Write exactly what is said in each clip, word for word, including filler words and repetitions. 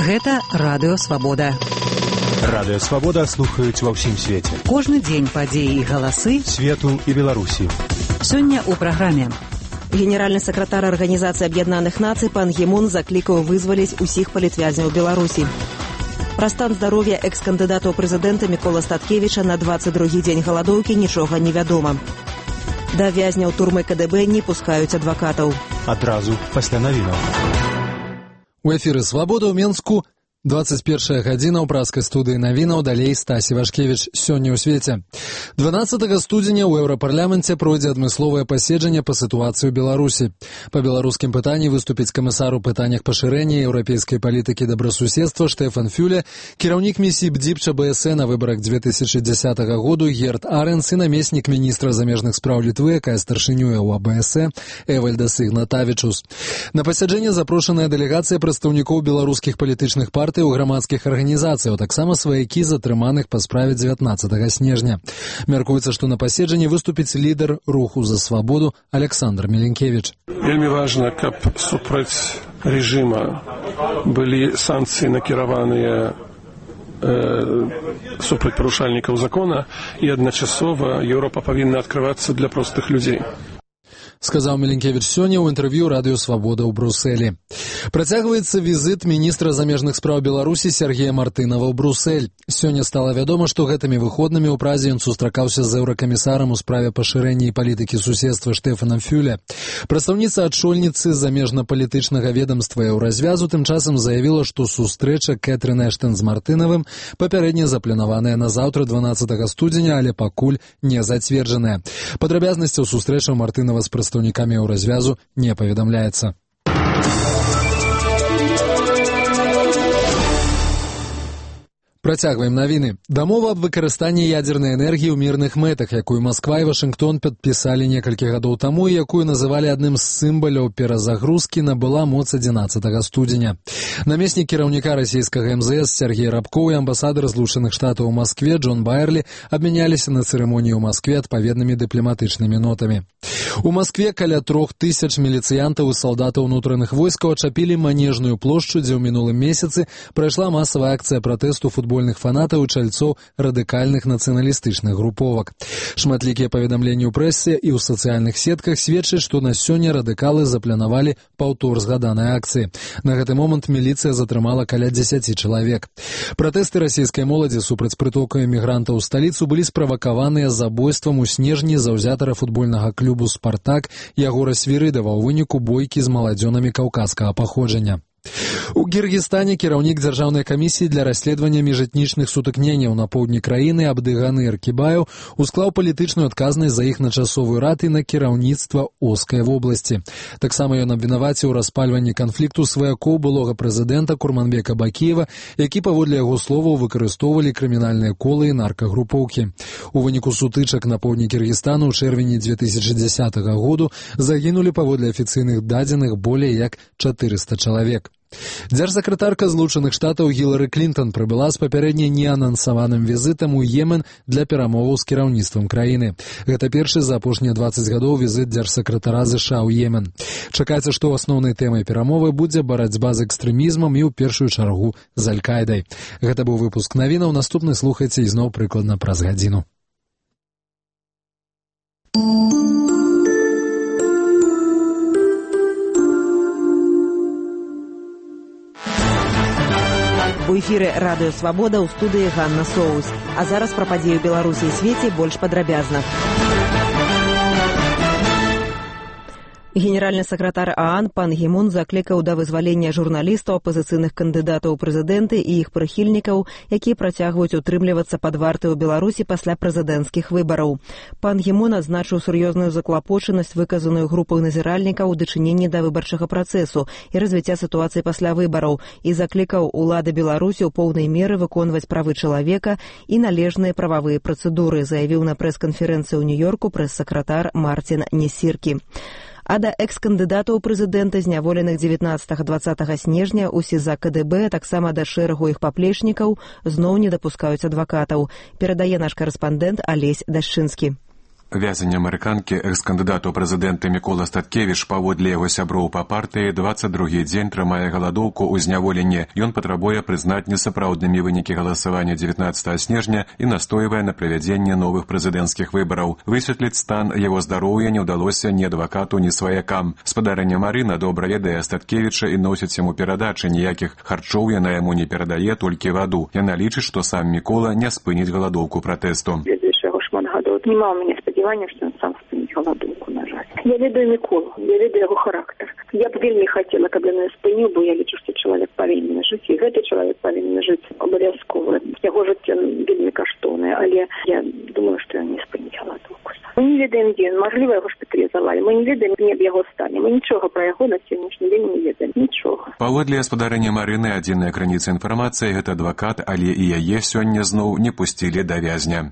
Гэта Радыё Свабода. Радыё Свабода слухаюць ва ўсім свеце. Кожны дзень падзеі і галасы свету і Беларусі. Сёння ў праграме. Генеральны сакратар Арганізацыі Аб'яднаных Нацый пан Гі Мун заклікаў вызваліць усіх палітвязняў Беларусі. Пра стан здароўя экс-кандыдата ў прэзідэнты Мікола Статкевіча на дваццаць другі дзень галадоўкі нічога не вядома. Да вязняў турмы ка дэ бэ не пускаюць адвакатаў. Адразу пасля навінаў. У эфіры «Свабода» ў Менску. двадцать первая гадзіна ў праскай студыі навінаў, далей Стасі Вашкевіч. Сёння ў свеце. дванаццатага студзеня ў Еўрапарламенце пройдзе адмысловае паседжанне па сітуацыі ў Беларусі. Па беларускім пытанні выступіць камісар у пытаннях пашырэння еўрапейскай палітыкі добрасуседства Штефан Фюле, кіраўнік місіі бдзіпча бэ эс э на выбарах две тысячи дзесятага году Герт Аренс і намеснік міністра замежных спраў Літвы, якая старшынюе ў а бэ эс э, Эвальдас Ігнатавічус. На пасяджэнне запрошаная дэлегацыя прадстаўнікоў беларускіх палітычных партый у грамадскіх арганізацыяў, таксама сваякі затрыманых па справе дзевятнаццатага снежня. Мяркуецца, што на паседжанні выступіць лідар руху за свабоду Александр Міленкевіч. Вельмі важна, каб супраць рэжыма былі санкцыі накіраваныя э, супраць парушальнікаў закона, і адначасова Еўропа павінна адкрывацца для простых людзей. Сказаў Міленкевіч сёння ў інтэрв'ю Радыё Свабода ў Брусэлі. Працягваецца візіт міністра замежных спраў Беларусі Сергея Мартынова ў Брусэль. Сёння стала вядома, што гэтымі выходнымі ў Празе ён сустракаўся з еўракамісарам у справе пашырэння і палітыкі суседства Штефанам Фюле. Прадстаўніца адшольніцы замежна-палітычнага ведамства Еўразвязу тым часам заявіла, што сустрэча Кэтрын Эштон з Мартынавым папярэдне запланаваная на заўтра дванаццатага студзеня, але пакуль не зацверджаная. Падрабязнасцяў сустрэчаў Мартынава з прадстаўнікамі Еўразвязу не паведамляецца. Працягваем навіны. Дамова аб выкарыстанні ядзернай энергіі ў мірных мэтах, якую Масква і Вашынгтон падпісалі некалькі гадоў таму і якую называлі адным з сімваляў перазагрузкі, набыла моц адзінаццатага студзеня. Намеснік кіраўніка расійскага эм зэ эс Сергей Рабкоў і амбасадар Злучаных Штатаў у Маскве Джон Байерлі абмяняліся на цырымоніі ў Маскве адпаведнымі дыпламатычнымі нотамі. У Маскве каля трох тысяч міліцыянтаў і салдатаў унутраных войскаў ачапілі манежную плошчу, дзе ў мінулым месяцы прайшла масавая акцыя пратэсту футбольных фанатаў і чальцоў радыкальных нацыяналістычных груповак. Шматлікія паведамленні ў прэсе і ў сацыяльных сетках сведчаць, што на сёння радыкалы запланавалі паўтор згаданай акцыі. На гэты момант міліцыя затрымала каля дзесяці чалавек. Пратэсты расійскай моладзі супраць прытоку эмігрантаў у сталіцу былі справакаваныя забойствам у снежні заўзятара футбольнага клубу «Спартак» Ягора Свірыдава ў выніку бойкі з маладзёнамі каўказскага паходжання. У Кіргізстане кіраўнік дзяржаўнай камісіі для расследавання міжэтнічных сутыкненняў на поўдні краіны Абдыганы Эркібаеў усклаў палітычную адказнасць за іх начасовую рад і на кіраўніцтва Оскай вобласці. Таксама ён абвінаваціў у распальванні канфлікту сваякоў былога прэзідэнта Курманбека Бакіева, які, паводле яго словаў, выкарыстоўвалі крымінальныя колы і наркагрупоўкі. У выніку сутычак на поўдні Кіргізстану ў чэрвені две тысячи дзесятага году загінулі, паводле афіцыйных дадзеных, болей як чатырыста чалавек. Дзяржсакратарка Злучаных Штатаў Гілары Клінтон прыбыла з папярэдне неанансаваным візітам у Йемен для перамоваў з кіраўніцтвам краіны. Гэта першы за апошнія дваццаць гадоў візіт дзяржсакратара ЗША ў Йемен. Чакаецца, што асноўнай тэмай перамовы будзе барацьба з экстрэмізмам і ў першую чаргу з Аль-Кайдай. Гэта быў выпуск навінаў, наступны слухайце ізноў прыкладна праз гадзіну. У эфіры Радыё Свабода ў студыі Ганна Соус. А зараз пра падзеі ў Беларусі і свеце больш падрабязна. Генеральны сакратар ААН пан Гі Мун заклікаў да вызвалення журналістаў, апазіцыйных кандыдатаў у прэзідэнты і іх прыхільнікаў, якія працягваюць утрымлівацца пад вартай у Беларусі пасля прэзідэнцкіх выбараў. Пан Гі Мун адзначыў сур'ёзную заклапочанасць, выказаную групай назіральнікаў у дачыненні да выбарчага працэсу і развіцця сітуацыі пасля выбараў і заклікаў улады Беларусі ў поўнай меры выконваць правы чалавека і належныя прававыя працэдуры, заявіў на прэс-канферэнцыі ў Нью-Йорку прэс-сакратар Мартин Несіркі. А да экс-кандыдатаў прэзідэнта, зняволеных дзевятнаццатага-дваццатага снежня у СІЗА ка дэ бэ, таксама да шэрагу іх паплечнікаў, зноў не дапускаюць адвакатаў, перадае наш карэспандэнт Алесь Дашчынскі. Вязень амерыканкі экс-кандыдат у прэзідэнты Мікола Статкевіч паводле яго сяброў па партыі дваццаць другі дзень трымае галадоўку ў зняволенні. Ён патрабуе прызнаць несапраўднымі вынікі галасавання дзевятнаццатага снежня і настойвае на правядзенне новых прэзідэнцкіх выбараў. Высветліць стан яго здароўя не ўдалося ні адвакату, ні сваякам. Спадарня Марына добра ведае Статкевіча і носіць яму перадачы, ніякіх харчоў яна яму не перадае, толькі ваду. Яна лічыць, што сам Мікола не спыніць галадоўку пратэсту. Не мав мені сподівання, що він сам спинить голодовку, на жаль. Я ведаю Миколу, я ведаю його характер. Я б вельми хотіла, каб він не спинив, бо я лічу, що чоловік повинен жити. І цей чоловік повинен жити обов'язково. Його життя вельми коштовне, але я думаю, що він не спинить голодовку. Ми не ведаємо, де він. Можливо, його шпиталізували. Ми не ведаємо, ні в його стані. Ми нічого про його на сьогоднішній день не ведаємо. Нічого. Паводле спадарні Марыны, адзіная крыніца інфармацыі – гэта адвакат, але і яе сёння зноў не пусцілі да вязня.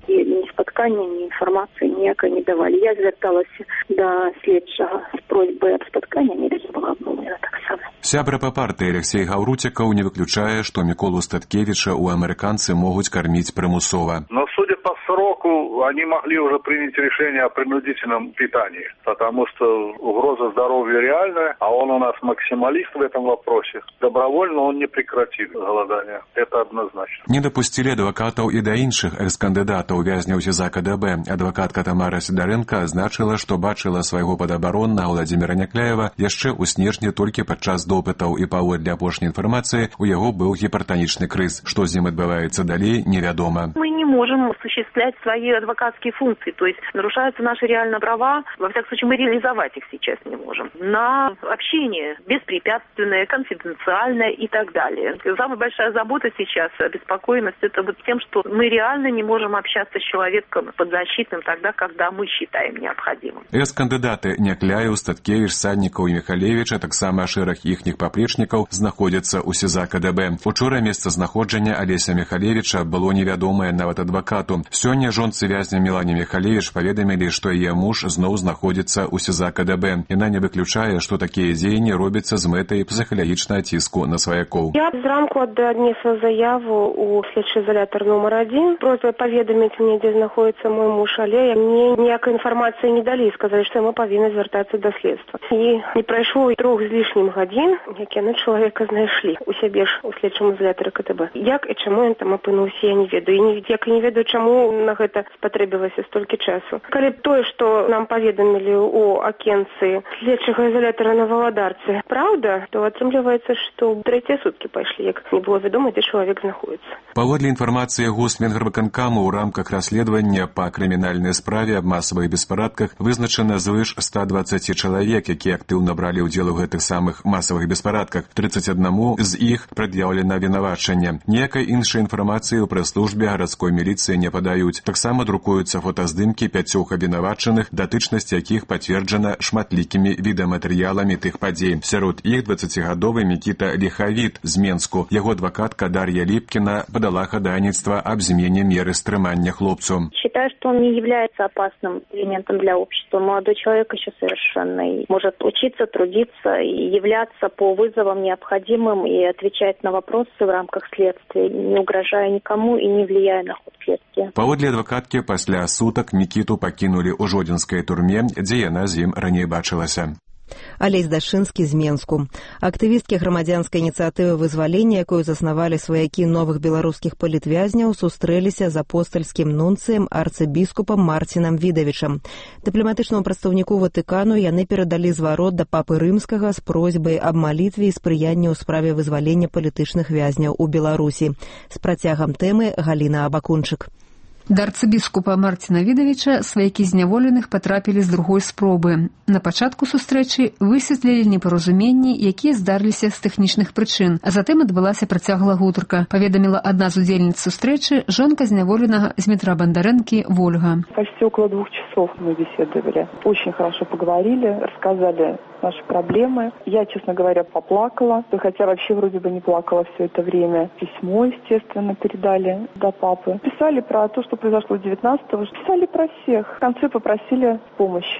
Ні інформації ніякої не давали. Я зверталася до слідчого з просьбою об спотканні, не була обмовлена так само. Сябра па партыі Алексей Гаўруцікаў не выключае, што Міколу Статкевіча ў амерыканцы могуць карміць прымусова. Но судя по сроку, они могли уже принять решение о принудительном питании, потому что угроза здоровью реальная, а он у нас максималист в этом вопросе. Добровольно он не прекратит голодание. Это однозначно. Не дапусцілі адвакатаў і да іншых экс-кандыдатаў вязняў СІЗА КДБ. Адвакатка Тамара Сідарэнка азначыла, што бачыла свайго падабароннага Владзіміра Някляева яшчэ ў снежні толькі падчас допытаў, і паводле апошняй інфармацыі у яго быў гіпертанічны крыз. Што з ім адбываецца далей, невядома. Мы не можем осуществлять свои адвокатские функции, то есть нарушаются наши реальные права, во всяком случае мы реализовать их сейчас не можем. На общение беспрепятственное, конфиденциальное и так далее. Самая большая забота сейчас, обеспокоенность, это вот тем, что мы реально не можем общаться с человеком подзащитным тогда, когда мы считаем необходимым. Экс-кандыдаты Някляеў, Статкевіч, Саднікаў і Міхалевіча, таксама шэраг іхніх паплечнікаў, знаходзяцца ў СІЗА КДБ. Учора месцазнаходжання Алеся Міхалевіча было невядомае нават адвакату. Сёння жонцы вязня Мелане Міхалевіч паведамілі, што яе муж зноў знаходзіцца ў СІЗА КДБ. Яна не выключае, што такія дзеянні робяцца з мэтай псіхалагічнага ціску на сваякоў. Я зранку аднесла заяву у следчы изолятор номер один. Просьба паведаміць мне, дзе знаходзіцца мой муж, але мне ніякай інфармацыі не далі, сказалі, што мы павінны звяртацца да следства. І не прайшло і трох з лішнім гадзін, як яны чалавека знайшлі у сябе ж у следчым изолятары КДБ. Як і чаму ён там апынуўся, я не ведаю. І як і не ведаю, чаму на гэта спатрэбілася столькі часу. Калі тое, што нам паведамілі у акенцы следчага изолятара на Валадарцы, правда, то атрымліваецца, што трэція суткі пайшлі, як не было вядома, дзе чалавек знаходіцца. Паводле інфармацыі Госвенгрвыканкаму, у рамках расследавання па крымінальнай справе аб масавых беспарадках вызначана звыш ста дваццаці чалавек, якія актыўна бралі ўдзел у гэтых самых масавых беспарадках. трыццаць аднаму з іх прад'яўлена вінавачанне. Ніякай іншай інфармацыі ў прэс-службе гарадской міліцыі не падаюць. Таксама друкуюцца фотаздымкі пяцёх абвінавачаных, датычнасць якіх пацверджана шматлікімі відэаматэрыяламі тых падзей. Сярод іх дваццацігадовы Мікіта Ліхавіт з Менску. Яго адвакатка Дар'я Ліпкіна подала ходайніцтва об змене меры стримания хлопцу. Считаю, что он не является опасным элементом для общества. Молодой человек еще совершенный. Может учиться, трудиться и являться по вызовам необходимым и отвечать на вопросы в рамках следствия, не угрожая никому и не влияя на ход следствия. Паводле адвакаткі, пасля сутак Мікіту пакінулі ў жодзінскай турме, дзе яна з ім раней бачылася. Алесь Дашынскі з Менску. Актывісткі грамадзянскай ініцыятывы вызвалення, якую заснавалі сваякі новых беларускіх палітвязняў, сустрэліся з апостальскім нунцыем арцыбіскупам Марцінам Відавічам. Дыпламатычнаму прадстаўніку Ватыкану яны перадалі зварот да папы рымскага з просьбай аб малітве і спрыяння ў справе вызвалення палітычных вязняў у Беларусі. З працягам тэмы Галіна Абакунчык. Да арцыбіскупа Марціна Відавіча сваякі зняволеных патрапілі з другой спробы. На пачатку сустрэчы высветлілі непаразуменні, якія здарыліся з тэхнічных прычын, а затым адбылася працяглая гутарка, паведаміла адна з удзельніц сустрэчы, жонка зняволенага з Дмітра Бандарэнкі Вольга. Почти около двух часов мы беседовали. Очень хорошо поговорили, рассказали наши проблемы. Я, честно говоря, поплакала, хотя вообще вроде бы не плакала все это время. Письмо, естественно, передали до папы. Писали про то, что произошло девятнадцатого, писали про всех. В конце попросили помощи,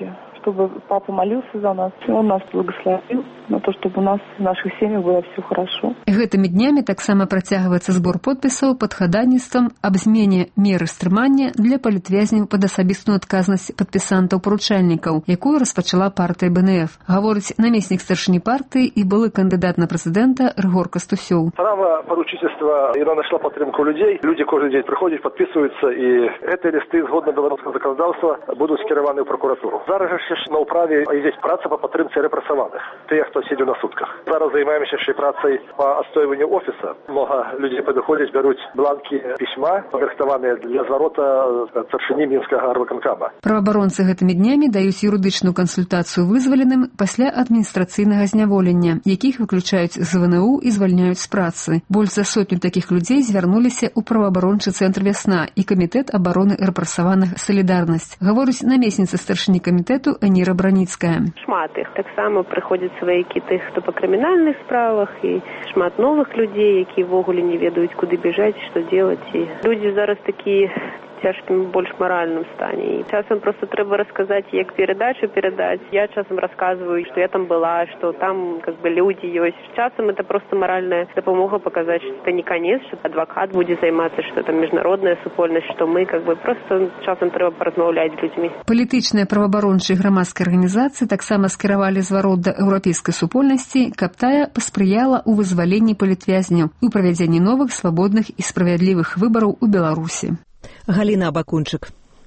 чтобы папа молился за нас, и он нас благословил на то, чтобы у нас в наших семьях было все хорошо. Гэтымі днямі таксама працягваецца збор подпісаў пад хадайніцтвам аб змене меры стрымання для палітвязняў пад асабістую адказнасць падпісантаў-паручальнікаў, якую распачала партыя бэ эн эф. Гаворыць намеснік старшыні партыі і былы кандыдат на прэзідэнта Рыгор Кастусёў. Справа поручительства, яна знайшла падтрымку людей. Люди кожен день приходять, підписуються, і ці листи, згодно білоруського законодавства, будуть скеровані в прокуратуру. Зараз ще на управі є праця по підтримці репресованих, тих, хто сидів на сутках. Зараз займаємося ще працею по відстоюванню офісу. Много людей підходять, беруть бланки письма, падрыхтаваныя для зварота старшыні Мінскага арвыканкама. Праваабаронцы гэтымі днямі даюць юрыдычную кансультацыю вызваленым пасля адміністрацыйнага зняволення, якіх выключаюць з вэ эн у і звальняюць з працы. Больш за сотню такіх людзей звярнуліся ў праваабарончы цэнтр «Вясна» і камітэт абароны рэпрэсаваных «Салідарнасць», гаворыць намесніца старшыні камітэту Эніра Браніцкая. Шмат іх. Таксама прыходзяць сваякі тых, хто па крымінальных справах, і шмат новых людзей, якія ввогуле не ведаюць, куды бежаць, што делаць. І людзі зараз такія цяжкім, больш маральным стане. І часам просто трэба расказаць, як перадачу перадаць. Я часам расказваю, што я там была, што там как бы людзі ёсць. Часам это просто маральная дапамога паказаць, што это не канец, што адвакат будзе займацца, што там міжнародная супольнасць, што мы как бы просто часам трэба паразмаўляць з людзьмі. Палітычныя праваабарончыя грамадскай арганізацыі таксама скіравалі зварот да еўрапейскай супольнасці, каб тая паспрыяла ў вызваленні палітвязняў і ў правядзенні новых, свабодных і справядлівых выбараў у Беларусі. Галина Абакунчык.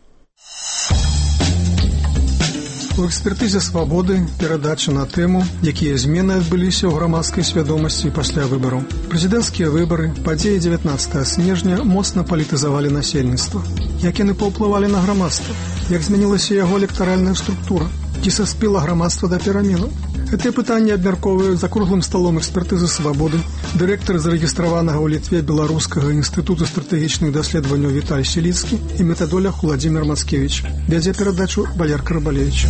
У экспертызе «Свабоды» перадача на тэму, якія змены адбыліся ў грамадскай свядомасці пасля выбараў. Прэзідэнцкія выбары, падзеі дзевятнаццатага снежня моцна палітызавалі насельніцтва. Як яны паўплывалі на грамадства? Як змянілася яго электаральная структура? Ці саспела грамадства да пераменаў? Гэтыя пытанні абмяркоўваюць за круглым сталом экспертызы «Свабоды» дырэктар зарэгістраванага ў Літве Беларускага інстытуту стратэгічных даследаванняў Віталь Селіцкі і метадолог Уладзімір Мацкевіч. Вядзе перадачу Валерка Рыбалевіч.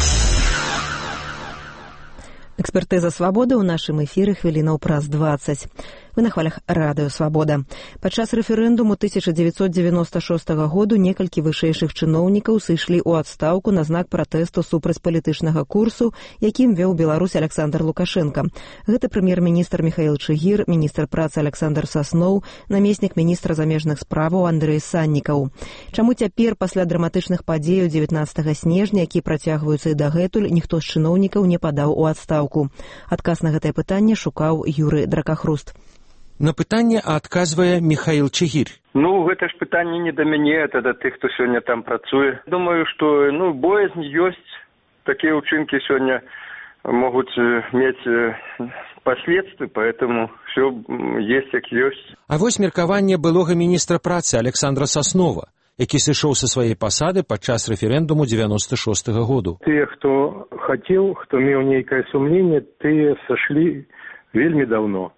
Экспертыза «Свабоды» ў нашым эфіры хвілінаў праз дваццаць. Вы на хвалях радыё «Свабода». Падчас рэферэндуму тысяча дзевяцьсот дзевяноста шостага году некалькі вышэйшых чыноўнікаў сышлі ў адстаўку на знак пратэсту супраць палітычнага курсу, якім вёў Беларусь Александр Лукашенко. Гэта прэм'ер-міністр Міхаіл Чыгір, міністр працы Александр Сасноў, намеснік міністра замежных справаў Андрэй Саннікаў. Чаму цяпер, пасля драматычных падзеяў дзевятнаццатага снежня, які працягваюцца і дагэтуль, ніхто з чыноўнікаў не падаў у адстаўку? Адказ на гэтае пытанне шукаў Юры Дракахруст. На пытанне адказвае Міхаіл Чыгір. Ну, гэта ж пытанне не да мяне, это да тых, хто сёння там працуе. Думаю, што ну, боязнь ёсць. Такія ўчынкі сёння могуць мець последствия, поэтому все есть, як ёсць. А вось меркаванне былога міністра працы Александра Саснова, які сышоў са сваёй пасады падчас рэферэндуму дзевяноста шостага году. Тыя, хто хацеў, хто меў нейкае сумленне, тыя сышлі вельмі даўно.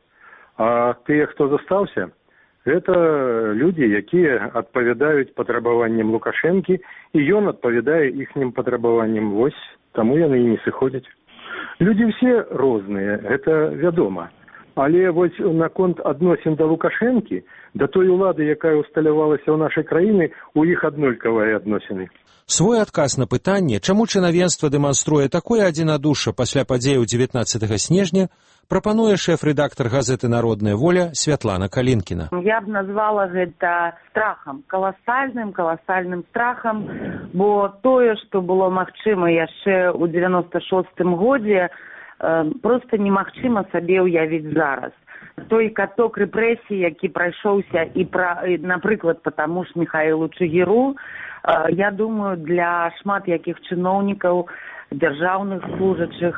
А тыя, хто застаўся, гэта людзі, якія адпавядаюць патрабаванням Лукашэнкі, і ён адпавядае іхнім патрабаванням. Вось, таму яны і не сыходзяць. Людзі ўсе розныя, гэта вядома. Але вось наконт адносін да Лукашэнкі, да той улады, якая усталявалася ў нашай краіны, у іх аднолькавыя адносіны. Свой адказ на пытанне, чаму чынавенства дэманструе такое адзінадушша пасля падзеяў дзевятнаццатага снежня, прапануе шэф-рэдактар газеты «Народная воля» Святлана Калінкіна. Я б назвала гэта страхам, каласальным, каласальным страхам, бо тое, што было магчыма яшчэ ў дзевяноста шостым годзе, проста немагчыма сабе ўявіць зараз. Той каток рэпрэсій, які прайшоўся і, пра, напрыклад, потому ж Міхаілу Чыгіру, я думаю, для шмат якіх чыноўнікаў, дзяржаўных служачых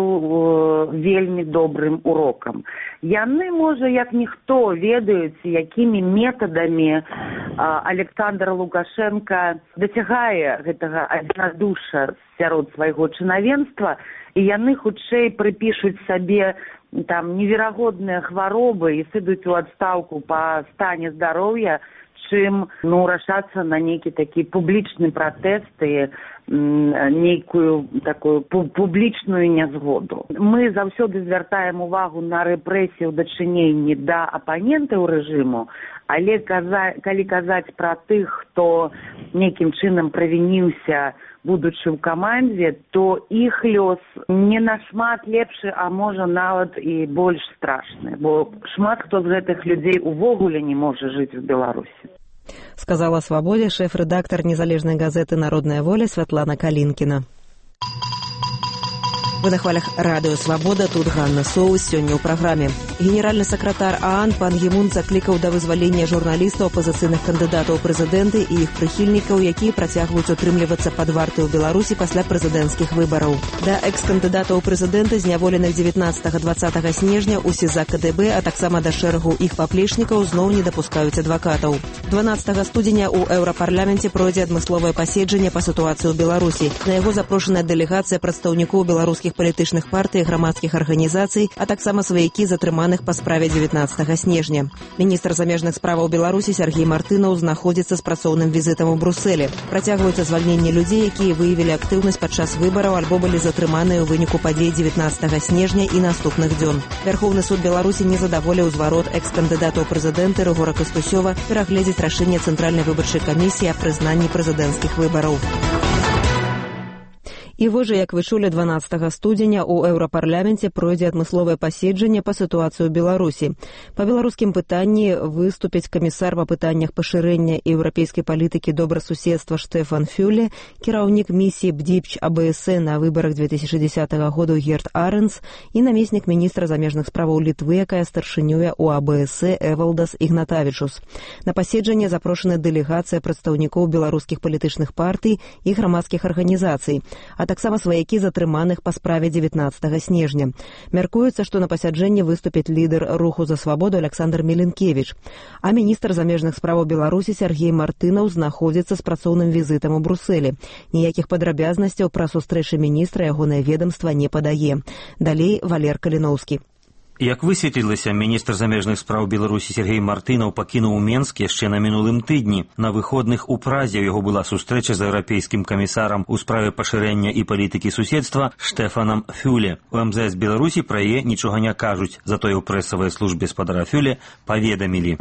быў вельмі добрым урокам. Яны, можа, як ніхто ведаюць, якімі метадамі Александр Лукашенко дасягае гэтага адзінадушша сярод свайго чынавенства, і яны хутчэй прыпішуць сабе там неверагодныя хваробы і сыдуць у адстаўку па стане здароўя, чым ну, рашацца на нейкі такі публічны пратэст і нейкую такую публічную нязгоду. Мы заўсёды звяртаем увагу на рэпрэсію ў дачыненні да апанентаў рэжыму, але каза, калі казаць пра тых, хто нейкім чынам правініўся будучи ў камандзе, то іх лёс не нашмат лепшы, а можа нават і больш страшны, бо шмат хто з гэтых людзей увогуле не можа жыць у Беларусі. Сказала «Свабодзе» шэф-рэдактар незалежнай газеты «Народная воля» Святлана Калінкіна. Вы на хвалях радыё «Свабода», тут Ганна Соус, сёння ў праграме. Генеральны сакратар ААН Пан Гі Мун заклікаў да вызвалення журналістаў, апазіцыйных кандыдатаў у прэзідэнты і іх прыхільнікаў, якія працягваюць утрымлівацца пад вартай у Беларусі пасля прэзідэнцкіх выбараў. Да экс-кандыдатаў у прэзідэнты, зняволеных дзевятнаццатага-дваццатага снежня ў СІЗА КДБ, а таксама да шэрагу іх паплечнікаў зноў не дапускаюць адвакатаў. дванаццатага студзеня ў Еўрапарламенце пройдзе адмысловае паседжанне па сітуацыі ў Беларусі. На яго запрошаная дэлегацыя прадстаўнікоў беларускіх палітычных партый, грамадскіх арганізацый, а таксама сваякі затрыманых па справе дзевятнаццатага снежня. Міністр замежных справаў Беларусі Сергей Мартынаў знаходзіцца з працоўным візітам у Брусэлі. Працягваюцца звальненне людзей, якія выявілі актыўнасць падчас выбараў альбо былі затрыманыя ў выніку падзей дзевятнаццатага снежня і наступных дзён. Вярхоўны суд Беларусі не задаволіў зварот экс-кандыдата ў прэзідэнты Рыгора Кастусёва перагледзець рашэнне Цэнтральнай выбарчай камісіі аб прызнанні прэзідэнцкіх выбараў. І вось жа, як вы чулі, дванаццатага студзеня ў Еўрапарламенце пройдзе адмысловае паседжанне па сітуацыі ў Беларусі. Па беларускім пытанні выступіць камісар па пытаннях пашырэння еўрапейскай палітыкі добрасуседства Штэфан Фюле, кіраўнік місіі БДІПЧ АБС на выбарах две тысячи дзесятага году Герт Арэнс і намеснік міністра замежных справаў Літвы, якая старшынюе ў АБС Эвалдас Ігнатавічус. На паседжанне запрошана дэлегацыя прадстаўнікоў беларускіх палітычных партый і грамадскіх арганізацый, а таксама сваякі затрыманых па справе дзевятнаццатага снежня. Мяркуецца, што на пасяджэнні выступіць лідар руху за свабоду Александр Меленкевіч, а міністр замежных справаў Беларусі Сергей Мартынаў знаходзіцца з працоўным візітам у Брусэлі. Ніякіх падрабязнасцяў пра сустрэчы міністра ягонае ведамства не падае. Далей Валер Каліноўскі. Як высветлілася, міністр замежных спраў Беларусі Сергей Мартынаў пакінуў Менск яшчэ на мінулым тыдні. На выходных у Празе ў яго была сустрэча з еўрапейскім камісарам у справе пашырэння і палітыкі суседства Штэфанам Фюле. У эм зэ эс Беларусі пра яе нічога не кажуць, затое ў прэсавай службе спадара Фюле паведамілі.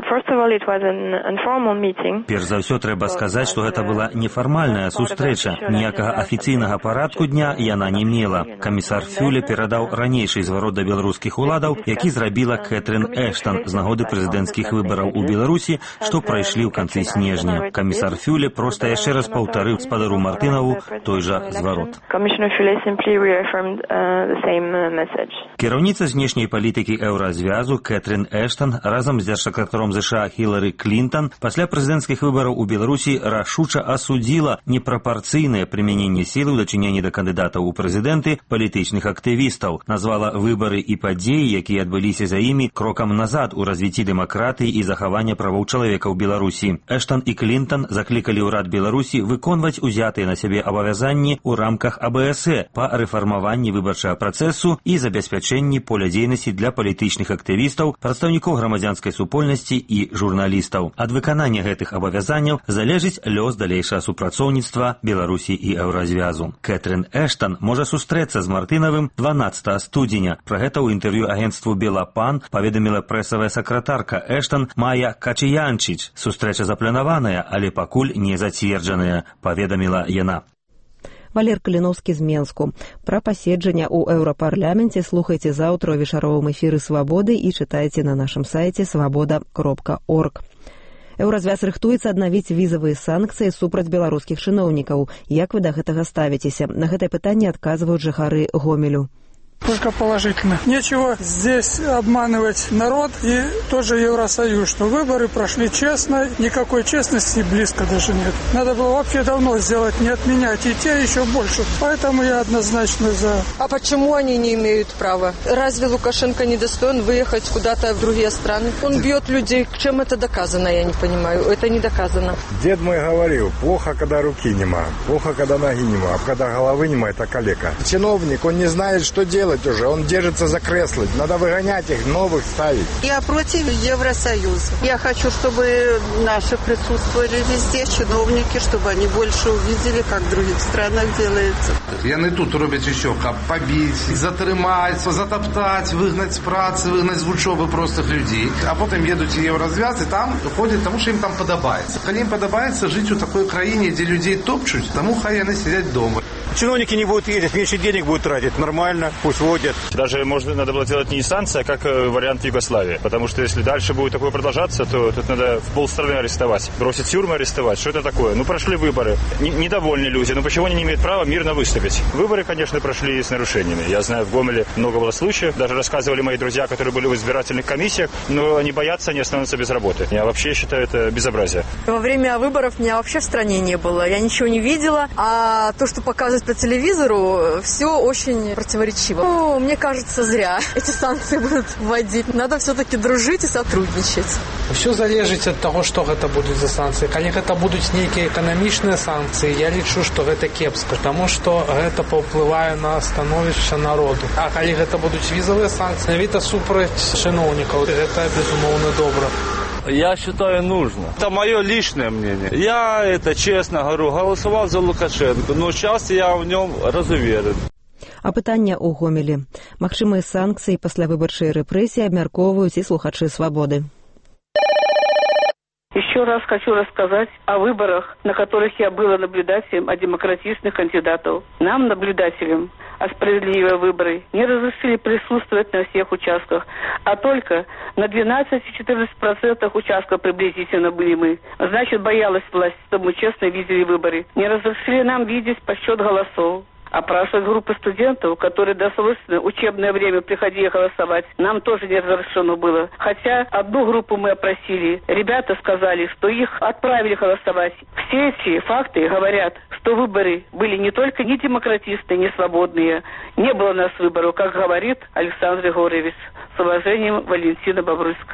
Перш за ўсё трэба сказаць, што гэта была нефармальная сустрэча. Ніякага афіцыйнага парадку дня яна не мела. Камісар Фюле перадаў ранейшы зварот да беларускіх уладаў, які зрабіла Кэтрин Эштон з нагоды прэзідэнцкіх выбараў у Беларусі, што прайшлі ў канцы снежня. Камісар Фюле проста яшчэ раз паўтарыў спадару Мартынаву той жа зварот. Кіраўніца знешняй палітыкі Еўразвязу Кэтрин Эштон разам з дзяржсакратаром ЗША Хілары Клінтон пасля прэзідэнцкіх выбараў у Беларусі рашуча асудзіла непрапарцыйнае прымяненне сілы ў дачыненні да кандыдатаў у прэзідэнты палітычных актывістаў, назвала выбары і падзеі, якія адбыліся за імі крокам назад у развіцці дэмакратыі і захавання правоў чалавека ў Беларусі. Эштон і Клінтон заклікалі ўрад Беларусі выконваць узятыя на сябе абавязанні ў рамках А Б С па рэфармаванні выбарчага працэсу і забеспячэнні поля дзейнасці для палітычных актывістаў, прадстаўнікоў грамадзянскай супольнасці і журналістаў. Ад выканання гэтых абавязанняў залежыць лёс далейшага супрацоўніцтва Беларусі і Еўразвязу. Кэтрин Эштон можа сустрэцца з Мартынавым дванаццатага студзеня. Пра гэта ў інтэрв'ю агентству Белапан паведаміла прэсавая сакратарка Эштон Майя Качыянчыч. Сустрэча запланаваная, але пакуль не зацверджаная, паведаміла яна. Валер Каліноўскі з Менску. Пра паседжання ў Еўрапарляменце слухайце заўтра ў вечаровым эфіры «Свабоды» і чытайце на нашым сайце свабода кропка орг. Еўразвяз рыхтуецца аднавіць візавыя санкцыі супраць беларускіх чыноўнікаў. Як вы да гэтага ставіцеся? На гэтае пытанне адказваюць жыхары Гомелю. Только положительно. Нечего здесь обманывать народ и тоже Евросоюз, что выборы прошли честно, никакой честности близко даже нет. Надо было вообще давно сделать, не отменять, и те еще больше. Поэтому я однозначно за. А почему они не имеют права? Разве Лукашенко не достоин выехать куда-то в другие страны? Он бьет людей. Чем это доказано, я не понимаю. Это не доказано. Дед мой говорил, плохо, когда руки нема, плохо, когда ноги нема, а когда головы нема, это калека. Чиновник, он не знает, что делать. делать уже, он держится за кресло. Надо выгонять их, новых ставить. Я против Евросоюза. Я хочу, чтобы наши присутствовали везде, чиновники, чтобы они больше увидели, как в других странах делается. Яны тут роблять усё, каб пабіць, затрымаць, затаптаць, выгнаць з працы, выгнаць з вучобы простых людзей. А потым едуць у Еўразвяз і там ходзяць, таму што ім там падабаецца. Калі ім падабаецца жыць у такой краіне, дзе людзей топчуць, таму хай яны сядзяць дома. Чиновники не будут ездить, меньше денег будут тратить. Нормально, пусть водят. Даже, может, надо было делать не санкции, а как вариант Югославии. Потому что если дальше будет такое продолжаться, то тут надо в полстраны арестовать. Бросить тюрьмы, арестовать. Что это такое? Ну, прошли выборы. Не, недовольны люди. Но почему они не имеют права мирно выступить? Выборы, конечно, прошли с нарушениями. Я знаю, в Гомеле много было случаев. Даже рассказывали мои друзья, которые были в избирательных комиссиях. Но они боятся, они останутся без работы. Я вообще считаю, это безобразие. Во время выборов меня вообще в стране не было. Я ничего не видела. А то, что показывают по телевизору, все очень противоречиво. Ну, мне кажется, зря эти санкции будут вводить. Надо все-таки дружить и сотрудничать. Все залежить от того, что это будет за санкции. Калі это будут некие экономичные санкции, я лічу, что это кепска, потому что это повпливае на становище народу. А калі это будут визовые санкции, это супраць чиновников, это безумовно добро. Я считаю, нужно. Это мое личное мнение. Я, это честно говорю, голосовал за Лукашенко, но сейчас я в нем разуверен. Апытання ў Гомелі. Магчымыя санкцыі пасля выбарчай рэпрэсіі абмяркоўваюць і слухачы «Свабоды». Еще раз хочу рассказать о выборах, на которых я была наблюдателем от демократичных кандидатов. Нам, наблюдателям, о справедливые выборы не разрешили присутствовать на всех участках, а только на двенадцать-четырнадцать процентов участков приблизительно были мы. Значит, боялась власть, чтобы мы честно видели выборы. Не разрешили нам видеть подсчет голосов. Опрашивать группы студентов, которые досрочно учебное время приходили голосовать, нам тоже не разрешено было. Хотя одну группу мы опросили. Ребята сказали, что их отправили голосовать. Все эти факты говорят, что выборы были не только не демократичные, не свободные. Не было у нас выборов, как говорит Александр Егорович. С уважением, Валентина Бобруйск.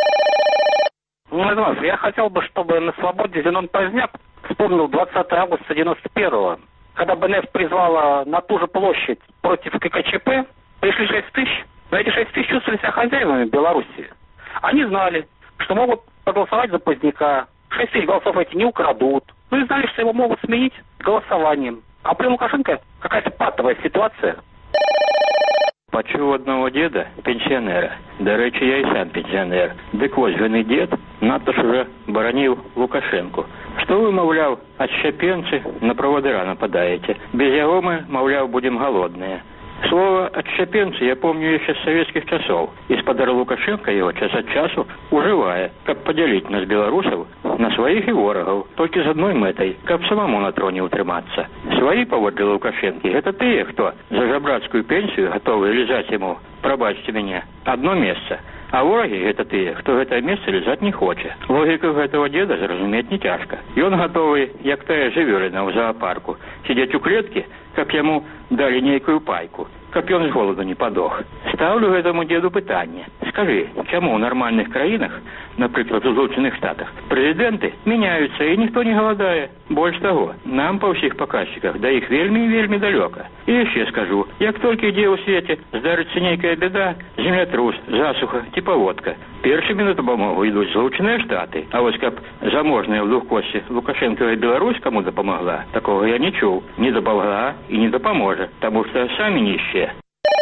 Я хотел бы, чтобы на «Свободе» Зенон Поздняк вспомнил двадцатого августа девяносто первого. Когда БНФ призвала на ту же площадь против ККЧП, пришли шесть тысяч. Но эти шесть тысяч чувствовали себя хозяевами Беларуси. Они знали, что могут проголосовать за Поздняка. шесть тысяч голосов эти не украдут. Ну и знали, что его могут сменить голосованием. А при Лукашенко какая-то патовая ситуация. Почув одного деда, пенсионера. До речі, я и сам пенсионер. Дык вось, жени дед, надто ж уже боронил Лукашенко. Что вы, мовляв, отщепенцы на проводыра нападаете? Без яго мы, мовляв, будем голодные. Слово «отщепенцы» я помню еще с советских часов. Исподар Лукашенко его час от часу уживая, как поделить нас, белорусов, на своих и ворогов, только с одной мэтой, как самому на троне утрыматься. Свои поводы Лукашенки — это ты, кто за жабратскую пенсию готовы лизать ему, пробачьте меня, одно место. А вороги — это ты, кто это место лизать не хочет. Логику этого деда зразуметь не тяжко. И он готовый, як тая жывёліна в зоопарку, сидеть у клетки, как ему дали нейкую пайку, каб ён з голоду не подох. Ставлю этому деду пытанне. Скажи, чему в нормальных краинах, например, в Злученых Штатах, президенты меняются и никто не голодает? Больше того, нам по всех показчиках до их вельми и вельми далеко. И еще скажу, як только где у свете здарится нейкая беда, землетрус, засуха, типоводка, первыми на допомогу идут Злученые Штаты. А вот как заможная в двухкости Лукашенкова Беларусь кому допомогла, такого я не чул. Не допомогла и не допоможет, потому что сами нищие.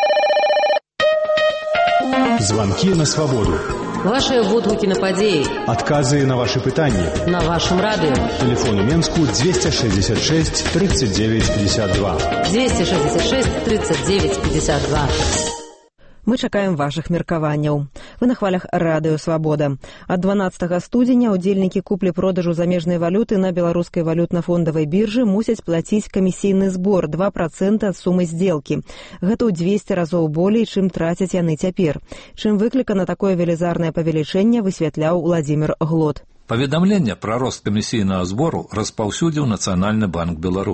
Звонки на свободу. Ваши водгукі на падзеі. Адказы на ваши пытанні. На вашем радио. Телефон у Менску двести шестьдесят шесть тридцать девять пятьдесят два. двести шестьдесят шесть тридцать девять пятьдесят два. Мы чакаем вашых меркаванняў. Вы на хвалях радыё «Свабода». Ад дванаццатага студзеня ўдзельнікі куплі-продажу замежнай валюты на беларускай валютна-фондавай біржы мусяць плаціць камісійны збор два процента ад сумы здзелкі. Гэта ў дзвесце разоў болей, чым трацяць яны цяпер. Чым выклікана такое велізарнае павелічэнне, высвятляў Владзімір Глот. Паведамленне пра рост камісійнага збору распаўсюдзіў Нацыянальны банк Беларусі.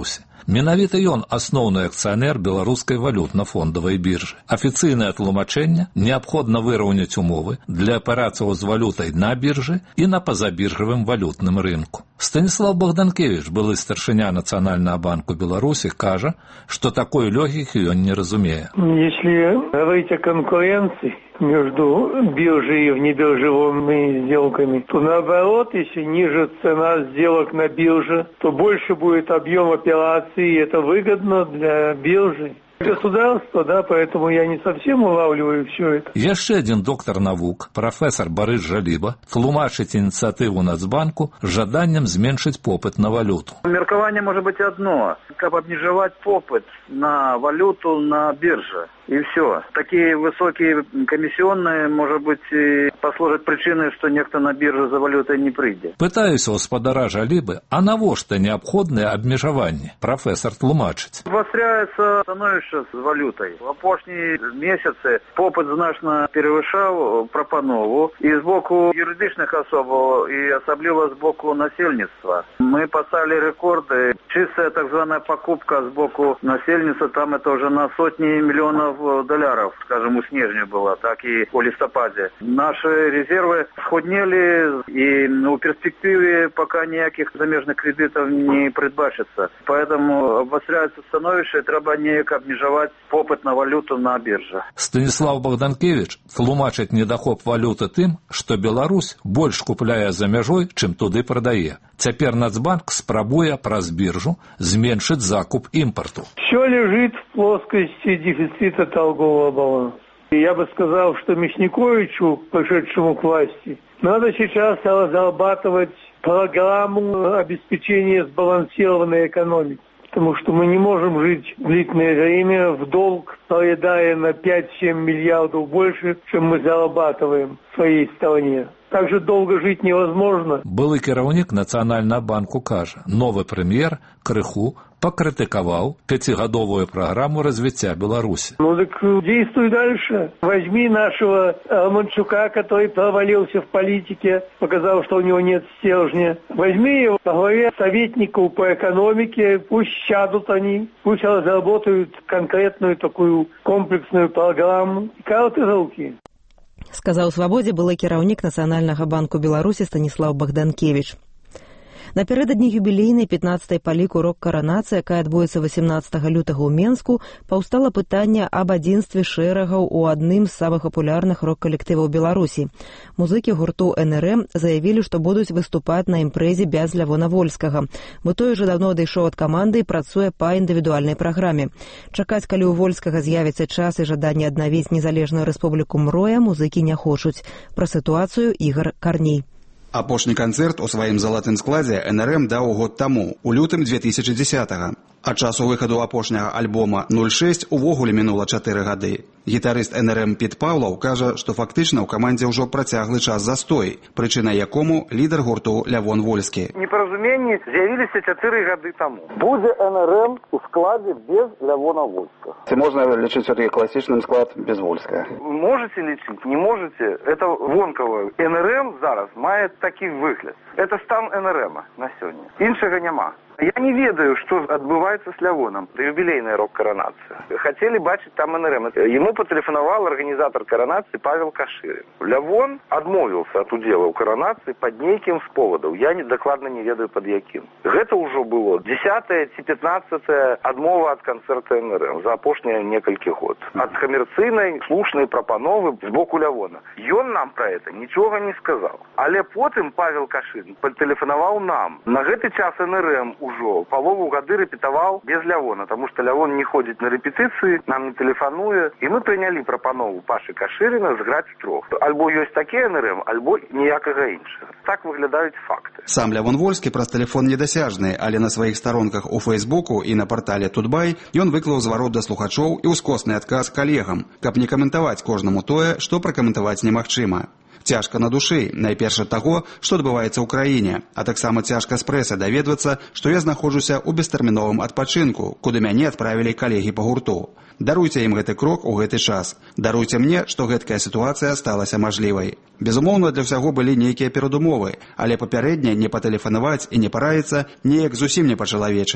Менавіта ён асноўны акцыянер беларускай валютна-фондавай біржы. Афіцыйнае тлумачэнне – неабходна выраўняць умовы для аперацыяў з валютай на біржы і на пазабіржавым валютным рынку. Станіслав Богданкевич, былы старшыня Нацыянальнага банку Беларусі, кажа, што такой логікі ён не разумее. Если говорить о конкуренции между биржей и внебиржевыми сделками, то наоборот, если ниже цена сделок на бирже, то больше будет объем операций, и это выгодно для биржи. Государство, да, поэтому я не совсем улавливаю все это. Яшчэ адзін доктар навук, прафесор Барыс Жаліба, тлумачыць ініцыятыву Нацбанку з жаданнем зменшыць попыт на валюту. Меркаванне можа быць одно, каб абмежаваць попыт на валюту на бирже. И все. Такие высокие комиссионные, может быть, послужат причиной, что некто на биржу за валютой не придет. Пытаюсь у спадара Жалібы, а навошта необходное обмежевание? Профессор тлумачыць. Обостряется становище с валютой. В апошние месяцы попыт значно перевышал пропанову и с боку юридичных особ, и особливо с боку насельництва. Мы поставили рекорды. Чистая так званая покупка с боку насельница, там это уже на сотни миллионов долларов, скажем, у снежня было, так и по листопаде. Наши резервы сходнели, и в перспективе пока никаких замежных кредитов не предбачится. Поэтому обостряется становище, треба неяк обмежевать попыт на валюту на бирже. Станіслав Богданкевич тлумачыць недахоп валюты тым, што Беларусь больш купляе за мяжой, чым туды прадае. Цяпер Нацбанк спрабуе праз биржу зменшыць закуп импорту. Все лежит в плоскости дефицита торгового баланса. И я бы сказал, что Мясниковичу, пришедшему к власти, надо сейчас разрабатывать программу обеспечения сбалансированной экономики. Потому что мы не можем жить длительное время в долг, проедая на пять-семь миллиардов больше, чем мы зарабатываем в своей стране. Так же долго жить невозможно. Былы кіраўнік Нацыянальнага банку кажа, новы прэм'ер крыху пакрытыкаваў пяцігадовую программу развития Беларуси. Ну так действуй дальше. Возьми нашего Романчука, который провалился в политике, показал, что у него нет стержня. Возьми его по главе советников по экономике, пусть сядут они, пусть разработают конкретную такую комплексную программу. Карты за руки. Сказаў «Свабодзе» былы кіраўнік Нацыянальнага банку Беларусі Станіслав Богданкевич. Напярэдадні юбілейнай пятнаццатай па ліку рок-каранацыі, якая адбудзецца васемнаццатага лютага ў Менску, паўстала пытанне аб адзінстве шэрагаў у адным з самых папулярных рок-калектываў Беларусі. Музыкі гурту эн эр эм заявілі, што будуць выступаць на імпрэзе без Лявона Вольскага, бо той уже давно адышоў ад каманды і працуе па індывідуальнай праграме. Чакаць, калі ў Вольскага з'явіцца час і жаданне аднавіць незалежную рэспубліку Мроя, музыкі не хочуць. Пра сітуацыю Ігар Карней. Апошні канцэрт у сваім залатым складзе эн эр эм даў год таму, у лютым две тысячи десятого. Ад часу выхаду апошняга альбома нуль шэсць увогуле мінула чатыры гады. Гітарыст эн эр эм Піт Паўлаў кажа, што фактычна ў камандзе ўжо працяглы час застой, прычынай якому лідар гурту Лявон Вольскі. Непаразуменні з'явіліся чатыры гады таму. Будзе эн эр эм у складзе без Лявона Вольскага. Ці можна лічыць все-таки класічным склад без Вольскага? Можете лічыць, не можете. Это вонкава. эн эр эм зараз мае такі выгляд. Это стан эн эр эм на сёння. Іншага няма. Я не ведаю, что отбывается с Лявоном. Это юбилейная рок-коронация. Хотели бачить там эн эр эм. Ему потелефоновал организатор коронации Павел Каширин. Лявон отмовился от удела у коронации под неким с поводов. Я не, докладно не ведаю под яким. Это уже было десятое ці пятнадцатое отмова от концерта эн эр эм за апошние несколько год. От коммерцийной, слушной пропановы с боку Лявона. И он нам про это ничего не сказал. Але потом Павел Каширин потелефоновал нам. На этот час эн эр эм уже полову гады репетовал без Лявона, потому что Лявон не ходит на репетиции, нам не телефонуя. И мы приняли пропанову Паши Каширина зграць трох. Альбо есть такие эн эр эм, альбо ніякага іншага. Так выглядаюць факты. Сам Лявон Вольскі праз тэлефон недасяжны, але на сваіх старонках у Фейсбуку і на партале Тутбай ён выклаў зварот да слухачоў і ўскосны адказ калегам, каб не каментаваць кожнаму тое, што пракаментаваць немагчыма. Цяжка на душы, найперш ад таго, што адбываецца ў краіне, а таксама цяжка з прэсы даведвацца, што я знаходжуся ў бестэрміновым адпачынку, куды мяне адправілі калегі па гурту. Даруйце ім гэты крок у гэты час. Даруйце мне, што гэткая сітуацыя сталася мажлівай. Безумоўна, для ўсяго былі нейкія перадумовы, але папярэдне не патэлефанаваць і не параіцца неяк зусім не па-чалавечы.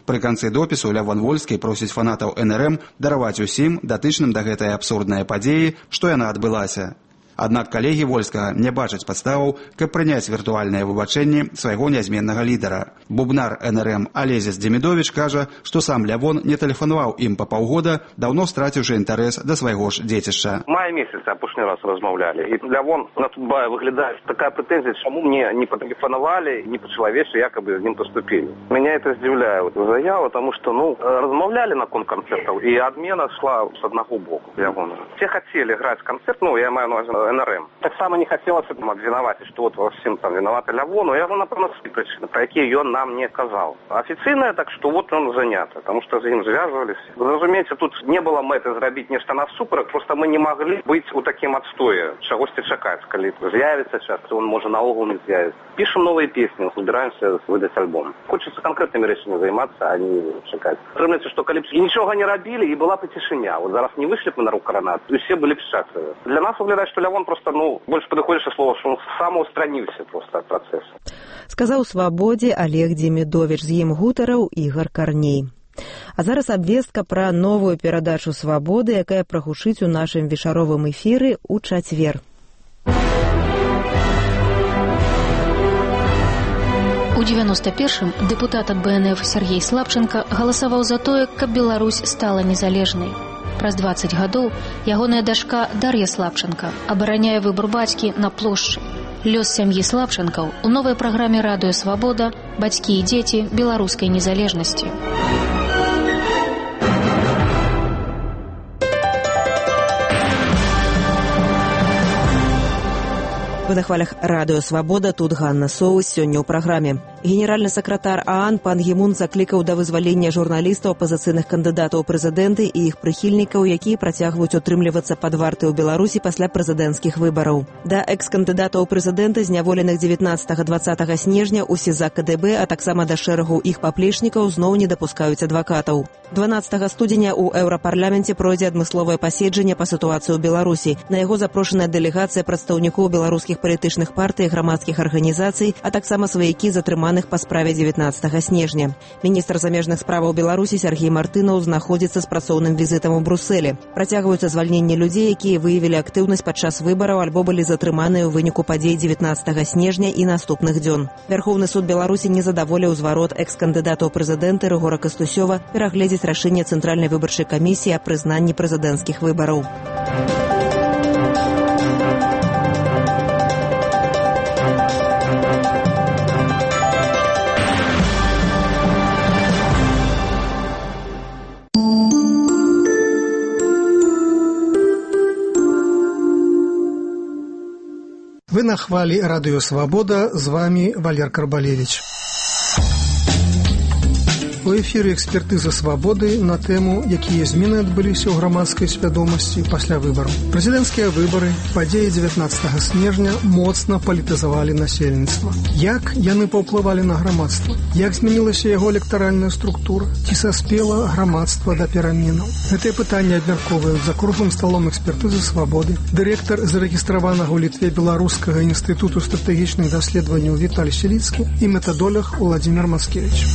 Пры канцы допісу Лявон Вольскі просіць фанатаў эн эр эм дараваць усім, датычным да гэтай абсурднай падзеі, што яна адбылася. Аднак калегі Вольскага не бачаць падставаў, каб прыняць віртуальныя выбачэнні свайго нязменнага лідара. Бубнар эн эр эм Алезіс Демідовіч кажа, што сам Лявон не тэлефанаваў ім па паўгода, даўно страціўшы інтарэс да свайго ж дзецішча. Мае месяц апошні раз размаўлялі. І Лявон на Тутбае выглядае такая прэтэнзія, чаму мне не патэлефанавалі, не па-чалавечы якобы з ним поступілі. Меня это здзіўляе вот, заява, тому што ну, размаўлялі наконт канцэртаў, і адмена шла з аднаго боку Лявона. Все хацелі граць канцэрт, ну, я маю на ўвазе эн эр эм. Так само не хотелось обвиновать, что вот во всем там виноваты Лявон, но я на прыначныя причины, про якія ён нам не казал. Официально так, что вот он занят, потому что за ним связывались. Разумеется, тут не было мэты зрабіць нешта насуперак, просто мы не могли быть у таким отстое, чагосьці чакаць, калі з'явится сейчас, он может наогул не з'явится. Пишем новые песни, собираемся выдать альбом. Хочется конкретными решениями заниматься, а не чакаць. Разумеется, что калі и ничего не робили, и была бы тишиня. Вот зараз не вышли бы на руку коронат, и все были счастливы. Для нас выглядает, что Лявон просто ну, больше падыходзіць слово, что он самоустраніўся просто от процесса. Сказаў «Свабодзе» Олег Демідовіч, з ім гутараў Ігор Карней. А зараз абвестка пра новую перадачу «Свабоды», якая прагучыць у нашым вечаровым эфіры ў чацвер. У девяносто першым дэпутат ад бэ эн эф Сергей Слабченко галасаваў за тое, каб Беларусь стала незалежнай. Праз дваццаць гадоў ягоная дачка Дар'я Слабченко абараняе выбар бацькі на плошчы. Лёс сям'і Слабченкаў у новай праграме «Радыё Свабода» «Бацькі і дзеці беларускай незалежнасці». Вы на хвалях «Радыё Свабода», тут Ганна Соус, сёння ў праграме. Генеральны сакратар ААН пан Гімун заклікаў да вызвалення журналістаў, апазіцыйных кандыдатаў у прэзідэнты і іх прыхільнікаў, якія працягваюць утрымлівацца пад вартай у Беларусі пасля прэзідэнцкіх выбараў. Да экс-кандыдатаў у прэзідэнты, зняволеных дзевятнаццатага-дваццатага снежня ў СІЗА ка дэ бэ, а таксама да шэрагу іх паплечнікаў, зноў не дапускаюць адвакатаў. дванаццатага студзеня ў Еўрапарламенце пройдзе адмысловае паседжанне па сітуацыі ў Беларусі. На яго запрошаная дэлегацыя прадстаўнікоў беларускіх палітычных партый і грамадскіх арганізацый, а таксама сваякі затрыманых па справе дзевятнаццатага снежня. Міністр замежных справаў Беларусі Сергей Мартынаў знаходзіцца з працоўным візітам у Брусэлі. Працягваюцца звальненне людзей, якія выявілі актыўнасць падчас выбараў альбо былі затрыманыя ў выніку падзей дзевятнаццатага снежня і наступных дзён. Вярхоўны суд Беларусі не задаволіў зварот экс-кандыдата ў прэзідэнты Рыгора Кастусёва перагледзець рашэнне Цэнтральнай выбарчай камісіі аб прызнанні прэзідэнцкіх выбараў. Вы на хвалі «Радыё Свабода», з вами Валер Карбалевич. У эфіры экспертыза «Свабоды» на тэму, якія змены адбыліся ў грамадскай свядомасці пасля выбараў. Прэзідэнцкія выбары, падзеі дзевятнаццатага снежня моцна палітызавалі насельніцтва. Як яны паўплывалі на грамадства? Як змянілася яго электаральная структура? Ці саспела грамадства да пераменаў? Гэтыя пытанні абмяркоўваюць за круглым сталом экспертызы «Свабоды» дырэктар зарэгістраванага ў Літве Беларускага інстытуту стратэгічных даследаванняў Віталь Селіцкі і метадолог Уладзімір Маскевіч.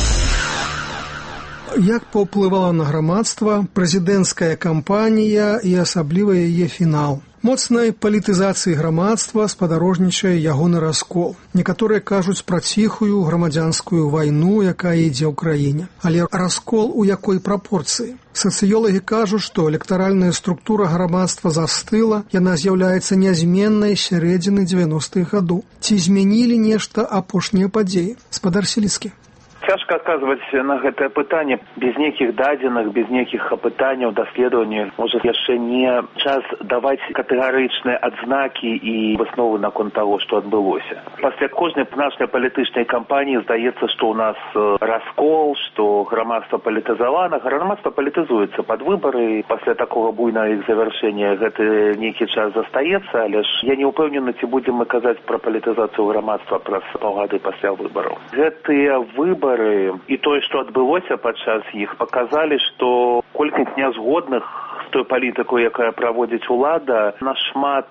Як паўплывала на грамадства прэзідэнцкая кампанія і асабліва яе фінал? Моцнай палітызацыі грамадства спадарожнічае ягоны раскол. Некаторыя кажуць пра ціхую грамадзянскую вайну, якая ідзе ў краіне. Але раскол у якой прапорцыі? Сацыёлагі кажуць, што электаральная структура грамадства застыла, яна з'яўляецца нязменнай сярэдзіны дзевяностых гадоў. Ці змянілі нешта апошнія падзеі? Спадар Селіцкі. Цяжка адказваць на гэтае пытанне без нейкіх дадзеных, без нейкіх апытанняў, даследаванняў. Можа, яшчэ не час даваць катэгарычныя адзнакі і высновы наконт таго, што адбылося. Пасля кожнай нашай палітычнай кампаніі здаецца, што ў нас раскол, што грамадства палітызавана. Грамадства палітызуецца пад выбары. Пасля такога буйнага іх завяршэння гэты нейкі час застаецца, але ж я не ўпэўнены, ці будзем мы казаць пра палітызацыю грамадства праз паўгады пасля выбараў. Гэтыя выбары і тое, што адбылося падчас іх, паказалі, што колькасць нязгодных з той палітыкой, якая праводзіць улада, нашмат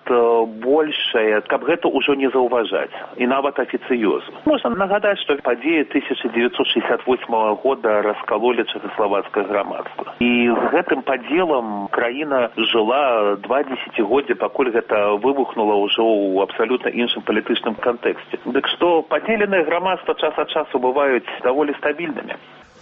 большая, каб гэта ўжо не заўважаць, і нават афіцыёзна. Можна нагадаць, што падзеі тысяча дзевяцьсот шестьдесят восьмого года раскалолі чэхаславацкае грамадства. І з гэтым падзелам краіна жыла два дзесяцігоддзя, пакуль гэта выбухнула ўжо ў абсалютна іншым палітычным кантэксце. Дык што падзеленыя грамадства час ад часу бываюць даволі стабільнымі.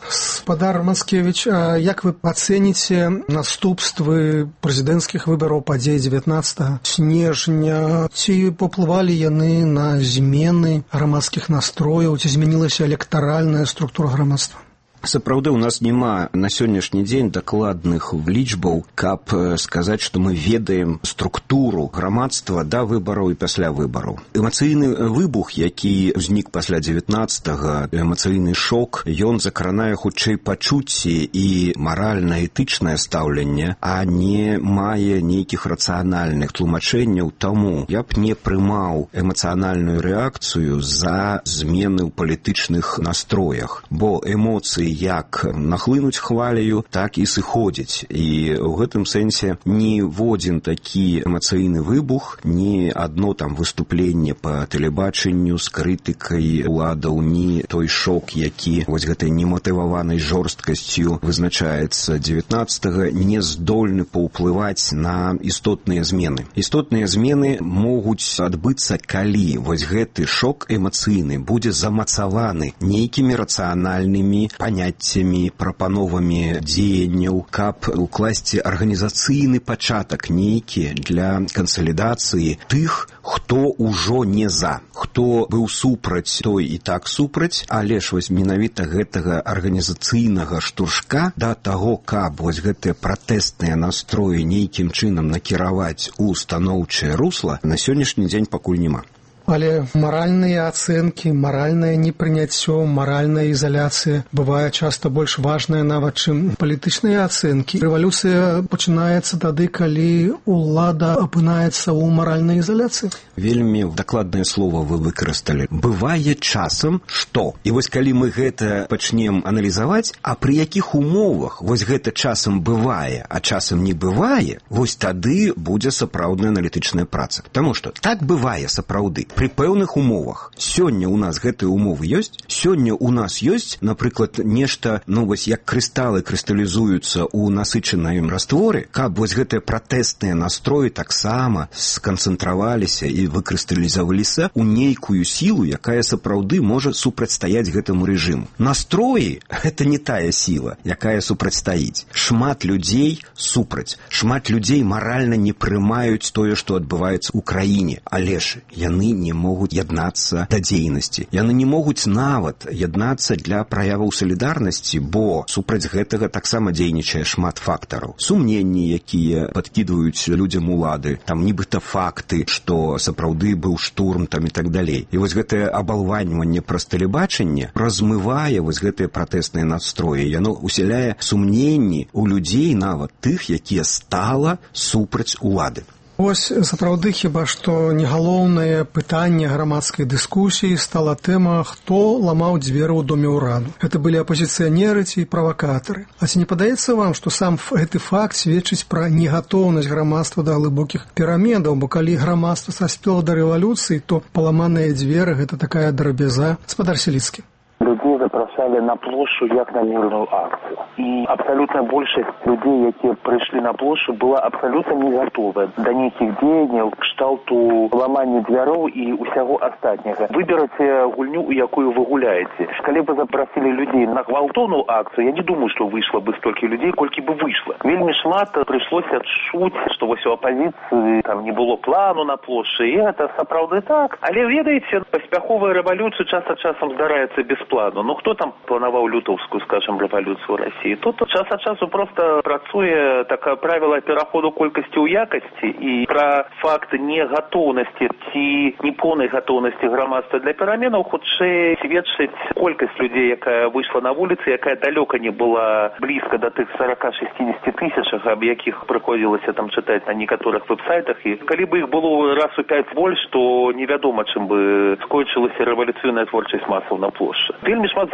Спадар Мацкевіч, а як вы ацэніце наступствы прэзідэнцкіх выбараў падзей дзевятнаццатага снежня? Ці паўплывалі яны на змены грамадскіх настрояў, ці змянілася электаральная структура грамадства? Сапраўды, у нас няма на сённяшні дзень дакладных лічбаў, каб сказаць, што мы ведаем структуру грамадства да выбараў і пасля выбараў. Эмацыйны выбух, які ўзнік пасля дзевятнаццатага, эмацыйны шок, ён закранае хутчэй пачуцці і маральна-этычнае стаўленне, а не мае нейкіх рацыянальных тлумачэнняў. Таму я б не прымаў эмацыянальную рэакцыю за змены ў палітычных настроях, бо эмоцыі як нахлынуць хваляю, так і сыходзіць. І ў гэтым сэнсе ні в один такі эмацыйны выбух, ні адно там выступленне па тэлебачанню з крытыкай уладаў, ні той шок, які вось гэтай нематываванай жорсткасцю вызначаецца дзевятнаццатага, не здольны паўплываць на істотныя змены. Істотныя змены могуць адбыцца, калі вось гэты шок эмацыйны будзе замацаваны нейкімі рацыянальнымі паняццямі, паняццямі, прапановамі дзеянняў, каб укласці арганізацыйны пачатак нейкі для кансалідацыі тых, хто ўжо не за, хто быў супраць, той і так супраць, але ж вось менавіта гэтага арганізацыйнага штуршка да таго, каб вось гэтыя пратэстныя настроі нейкім чынам накіраваць у станоўчае русла, на сённяшні дзень пакуль няма. Але маральныя ацэнкі, маральнае непрыняццё, маральная ізаляцыя бывае часта больш важная нават, чым палітычныя ацэнкі. Рэвалюцыя пачынаецца тады, калі ўлада апынаецца ў маральнай ізаляцыі. Вельмі дакладнае слова вы выкарысталі. Бывае часам, што? І вось калі мы гэта пачнем аналізаваць, а пры якіх умовах вось гэта часам бывае, а часам не бывае, вось тады будзе сапраўдная аналітычная праца. Таму што так бывае сапраўды. Пры пэўных умовах. Сёння ў нас гэтыя умовы ёсць. Сёння ў нас ёсць, напрыклад, нешта, ну вось як крысталы крысталізуюцца ў насычаным растворы, каб вось гэтыя пратэстныя настроі таксама сканцэнтраваліся і выкрысталізаваліся ў нейкую сілу, якая сапраўды можа супрацьстаяць гэтаму рэжыму. Настроі — гэта не тая сіла, якая супрацьстаіць. Шмат людзей супраць. Шмат людзей маральна не прымаюць тое, што адбываецца ў краіне. Але ж яны не могуць яднацца да дзейнасці. Яны не могуць нават яднацца для праяваў салідарнасці, бо супраць гэтага таксама дзейнічае шмат фактараў. Сумненні, якія падкідваюць людзям улады, там нібыта факты, што сапраўды быў штурм там і так далей. І вось гэтае абалваньванне праз тэлебачанне размывае вось гэтыя пратэсныя настроі. Яно усяляе сумненні ў людзей, нават тых, якія стала супраць улады. Вось сапраўды хіба што не галоўнае пытанне грамадскай дыскусіі стала тэма, хто ламаў дзверы ў доме ўраду. Гэта былі апазіцыянеры ці правакатары. А ці не падаецца вам, што сам гэты факт сведчыць пра негатоўнасць грамадства да глыбокіх пераменаў, бо калі грамадства саспела да рэвалюцыі, то паламаныя дзверы — гэта такая драбяза. Спадар Селіцкі. Людзей запрашалі на плошчу як на мірную акцыю. І абсалютная большасць людзей, якія прыйшлі на плошчу, была абсалютна не гатовая да нейкіх дзеянняў, кшталту ламання дзвяроў і ўсяго астатняга. Выбераце гульню, у якую вы гуляеце. Калі бы запрасілі людзей на гвалтоўную акцыю, я не думаю, што выйшла бы столькі людзей, колькі бы выйшла. Вельмі шмат прыйшлося адчуць, што вось у апазіцыі там не было плану на плошчы, і гэта сапраўды так. Але ведаеце, паспяховая рэвалюцыя час ад часам здараецца без плану. Ну хто там планаваў лютаўскую, скажем, рэвалюцыю ў Расіі? Тут час ад часу проста працуе такое правіла пераходу колькасці ў якасці, і пра факт негатоўнасці ці непоўнай гатоўнасці грамадства для пераменаў хутчэй сведчыць колькасць людзей, якая выйшла на вуліцы, якая далёка не была блізка да тых сорок-шестьдесят тысячах, аб якіх прыходзілася там чытаць на некаторых веб-сайтах. І калі бы іх было раз у пяць больш, то невядома, чым бы скончылася рэвалюцыйная творчасць масаў на плошчы. Вельмі шмат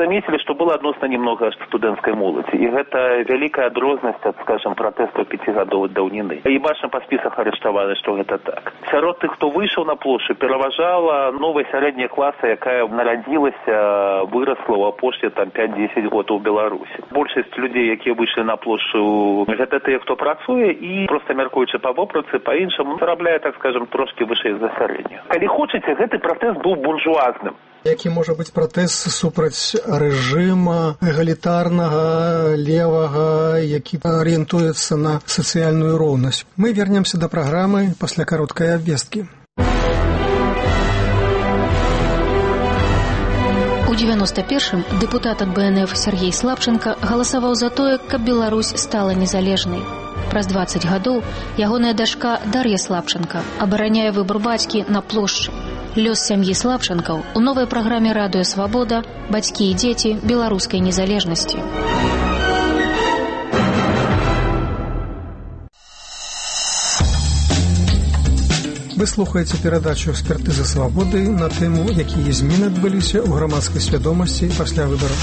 заметили, что было адносна немного студэнцкай моладзі. І гэта вялікая адрознасць ад, скажем, пратэстаў пяцігадовай даўніны. І бачым па спісах арыштаваны, што гэта так. Сярод тых, хто выйшаў на плошчу, пераважала новая сярэдняя класа, якая нарадзілася, вырасла ў апошнія там пяць-дзесяць годаў у Беларусі. Большасць людзей, якія выйшлі на плошчу, гэта тыя, хто працуе і проста мяркуючы па вопратцы, па-іншаму зарабляе, так скажем, трошкі вышэй за сярэднюю. Калі хочаце, гэты пратэст быў буржуазным. Які можа быць пратэст супраць рэжыма эгалітарнага, левага, які арыентуецца на сацыяльную роўнасць. Мы вернемся да праграмы пасля кароткай абвесткі. У девяносто першым дэпутат ад бэ эн эф Сергей Слабченко галасаваў за тое, каб Беларусь стала незалежнай. Праз дваццаць гадоў ягоная дачка Дар'я Слабченко абараняе выбар бацькі на плошчы. Лёс сям'і Слабченкаў у новай праграме «Радыё Свабода. Бацькі і дзеці беларускай незалежнасці». Вы слухаеце перадачу «Экспертыза свабоды» на тэму, якія змены адбыліся ў грамадскай свядомасці пасля выбараў.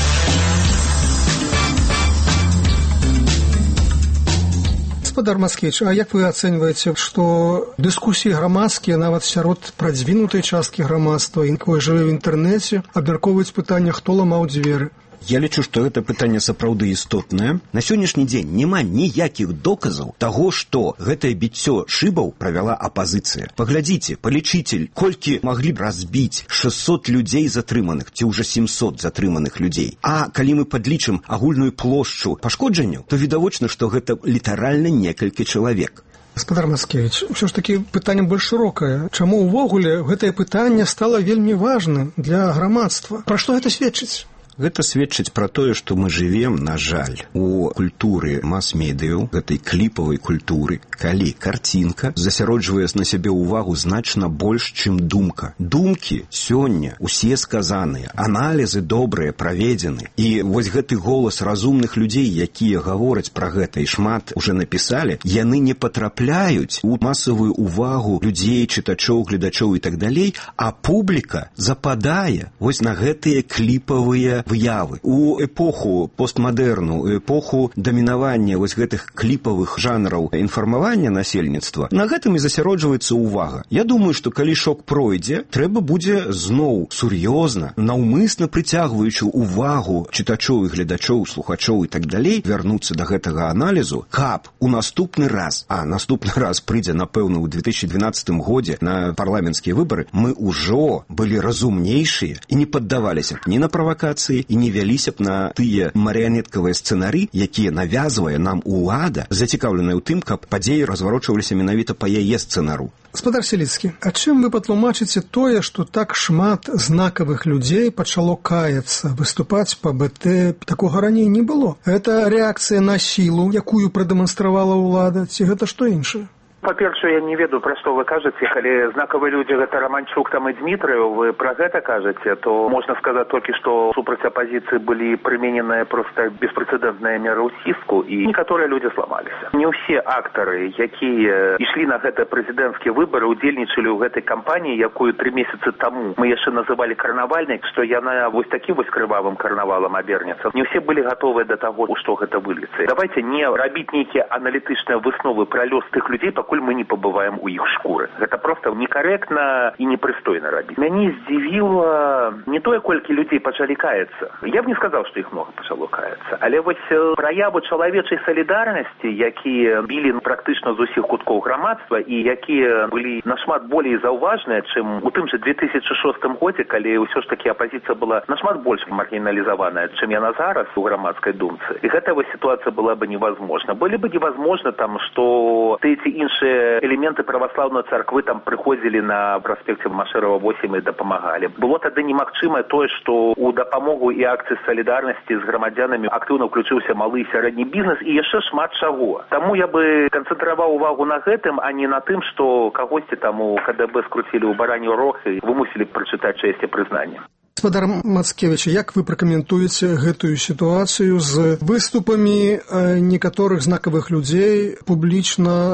Гаспадар Маскевіч, а як вы ацэньваеце, што дыскусіі грамадскія нават сярод прадвінутай часткі грамадства, якое жыве ў інтэрнэце, абмяркоўваюць пытанне, хто ламаў дзверы? Я лічу, што гэта пытанне сапраўды істотнае. На сённяшні дзень няма ніякіх доказаў таго, што гэтае біццё шыбаў правяла апазіцыя. Паглядзіце, палічыце, колькі маглі б разбіць шэсцьсот людзей затрыманых, ці ўжо сямсот затрыманых людзей. А калі мы падлічым агульную плошчу пашкоджанняў, то відавочна, што гэта літаральна некалькі чалавек. Гаспадар Маскевіч, усё ж такі пытанне больш шырокае. Чаму ўвогуле гэтае пытанне стала вельмі важным для грамадства? Пра што гэта сведчыць? Гэта сведчыць пра тое, што мы жывем, на жаль, у культуры мас-медыяў, гэтай кліпавай культуры, калі карцінка засяроджвае на сябе ўвагу значна больш, чым думка. Думкі сёння усе сказаныя, аналізы добрыя праведзены. І вось гэты голас разумных людзей, якія гавораць пра гэта і шмат уже напісалі, яны не патрапляюць у масавую увагу людзей, чытачоў, гледачоў і так далей, а публіка западае вось на гэтыя кліпавыя выявы. У эпоху постмадэрну, у эпоху дамінавання вось гэтых кліпавых жанраў інфармавання насельніцтва, на гэтым і засяроджваецца ўвага. Я думаю, што калі шок пройдзе, трэба будзе зноў сур'ёзна, наўмысна прыцягваючы ўвагу чытачоў і гледачоў, слухачоў і так далей, вярнуцца да гэтага аналізу, каб у наступны раз, а наступны раз прыйдзе, напэўна, у две тысячи двенадцатым годзе на парламенцкія выбары, мы ўжо былі разумнейшыя і не паддаваліся б ні на правакацыі, і не вяліся б на тыя марыянеткавыя сцэнары, якія навязвае нам улада, зацікаўленая ў тым, каб падзеі разварочваліся менавіта па яе сцэнару. Гаспадар Селіцкі, а чым вы патлумачыце тое, што так шмат знакавых людзей пачало каяцца, выступаць па бэ тэ? Такога раней не было. Гэта рэакцыя на сілу, якую прадэманстравала ўлада, ці гэта што іншае? Па-першае, я не ведаю, пра што вы кажаце. Калі знакавыя людзі гэта Раманчук там і Дмітрыеў, вы пра гэта кажаце, то можна сказаць толькі, што супраць апазіцыі былі прымененыя проста беспрэцэдэнтныя меры ўсціску, і некаторыя людзі зламаліся. Не ўсе актары, якія ішлі на гэтыя прэзідэнцкія выбары, удзельнічалі ў гэтай кампаніі, якую тры месяцы таму мы яшчэ называлі карнавальнай, што яна вось такім вось крывавым карнавалам абернецца. Не ўсе былі гатовыя да таго, што гэта выльецца. Давайте не рабіць нейкія аналітычныя высновы пра лёс тых людзей, пакуль мы не пабываем у іх шкуры. Гэта проста некарэктна і непрыстойна рабіць. Мяне здзівіла не тое, колькі людзей пачалі каяцца. Я б не сказаў, што іх многа пачало каяцца. Але вось праявы чалавечай салідарнасці, якія білі практычна з усіх куткоў грамадства і якія былі нашмат болей заўважныя, чым у тым жа две тысячи шостым годзе, калі ўсё ж такі апазіцыя была нашмат больш маргіналізаваная, чым яна зараз у грамадскай думцы. І гэтая вось сітуацыя была бы невозможна. Былі бы невозможно там, што ты ці іншыя элементы праваслаўнай царквы там прыходзілі на праспекце Машэрава восемь і дапамагалі. Было тады немагчымае тое, што у дапамогу і акцыі салідарнасці з грамадзянамі актыўна ўключыўся малы і сярэдні бізнес і яшчэ шмат чаго. Таму я бы канцэнтраваў увагу на гэтым, а не на тым, што кагосьці там у ка дэ бэ скруцілі ў баранью рог і вымусілі прачытаць чэсць і прызнанне. Гаспадар Мацкевіч, як вы пракаментуеце гэтую сітуацыю з выступамі некаторых знакавых людзей публічна?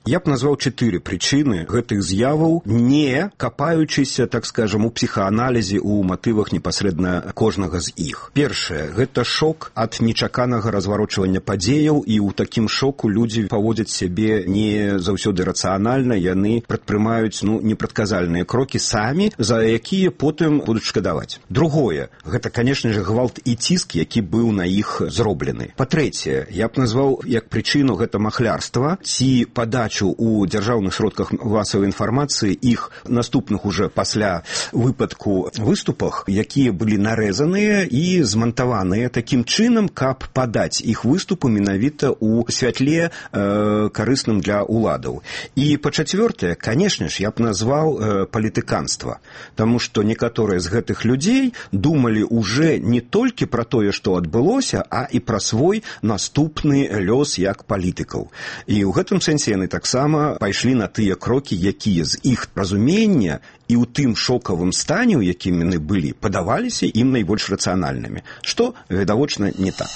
Я б назваў чатыры прычыны гэтых з'яваў, не капаючыся, так скажам, у псіхааналізе, у матывах непасрэдна кожнага з іх. Першае, гэта шок ад нечаканага разварочвання падзеяў, і ў такім шоку людзі паводзяць сябе не заўсёды рацыянальна, яны прадпрымаюць ну, непрадказальныя крокі самі, за якія потым будуць шкадаваць. Другое, гэта, канешне ж, гвалт і ціск, які быў на іх зроблены. Па-трэцяе, я б назваў як прычыну гэта махлярства, ці падачу ў дзяржаўных сродках масавай інфармацыі іх наступных уже пасля выпадку выступах, якія былі нарэзаныя і змантаваныя такім чынам, каб падаць іх выступы менавіта ў святле э, карысным для уладаў. І па-чацвёртае, канешне ж, я б назваў э, палітыканства, таму што некаторыя з гэтых людзей думалі уже не толькі пра тое, што адбылося, а і пра свой наступны лёс як палітыкаў. І ў гэтым сэнсе яны таксама пайшлі на тыя крокі, якія з іх разумення і ў тым шокавым стане, у якім яны былі, падаваліся ім найбольш рацыянальнымі, што, відавочна, не так.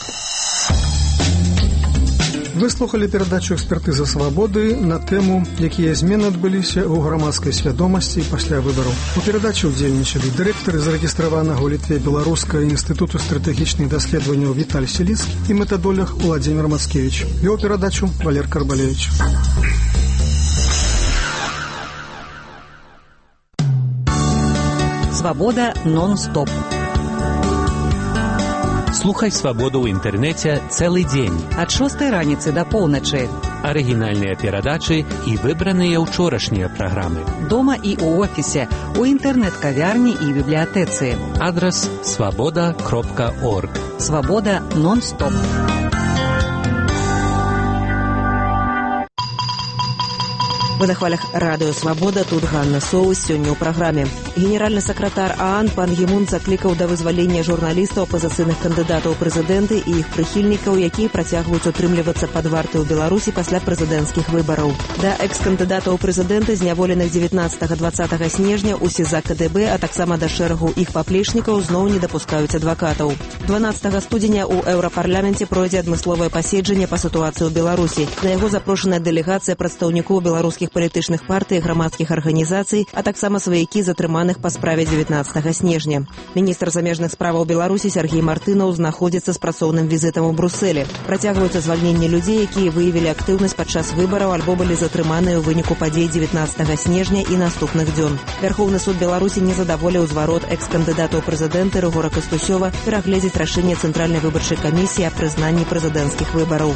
Выслухалі перадачу экспертызы свабоды на тэму, якія змены адбыліся ў грамадскай свядомасці пасля выбараў. У перадачы ўдзельнічалі дырэктар зарэгістраванага ў Літве Беларускага інстытуту стратэгічных даследаванняў Віталь Селіц і метадолог Уладзімір Мацкевіч. Вёў перадачу Валер Карбалевич. Свабода нон-стоп. Слухай свабоду ў інтэрнэце цэлы дзень. Ад шостай раніцы да поўначы. Арыгінальныя перадачы і выбраныя ўчорашнія праграмы. Дома і ў офісе, у інтэрнэт-кавярні і бібліятэцы. Адрас свабода кропка орг. Свабода нон-стоп. Вы на хвалях радыё «Свабода», тут Ганна Соус, сёння ў праграме. Генеральны сакратар ААН пан Гімун заклікаў да вызвалення журналістаў, апазіцыйных кандыдатаў у прэзідэнты і іх прыхільнікаў, якія працягваюць утрымлівацца пад вартай у Беларусі пасля прэзідэнцкіх выбараў. Да экс-кандыдатаў у прэзідэнты, зняволеных дзевятнаццатага-дваццатага снежня ў СІЗА КДБ, а таксама да шэрагу іх паплечнікаў зноў не дапускаюць адвакатаў. дванаццатага студзеня ў Еўрапарламенце пройдзе адмысловае паседжанне па сітуацыі ў Беларусі. На яго запрошаная дэлегацыя прадстаўнікоў беларускіх палітычных партый, грамадскіх арганізацый, а таксама сваякі затрыманых па справе дзевятнаццатага снежня. Міністр замежных справаў Беларусі Сергей Мартынаў знаходзіцца з працоўным візітам у Брусэлі. Працягваюцца звальненне людзей, якія выявілі актыўнасць падчас выбараў альбо былі затрыманыя ў выніку падзей дзевятнаццатага снежня і наступных дзён. Вярхоўны суд Беларусі не задаволіў зварот экс-кандыдата ў прэзідэнты Рыгора Кастусёва перагледзець рашэнне Цэнтральнай выбарчай камісіі аб прызнанні прэзідэнцкіх выбараў.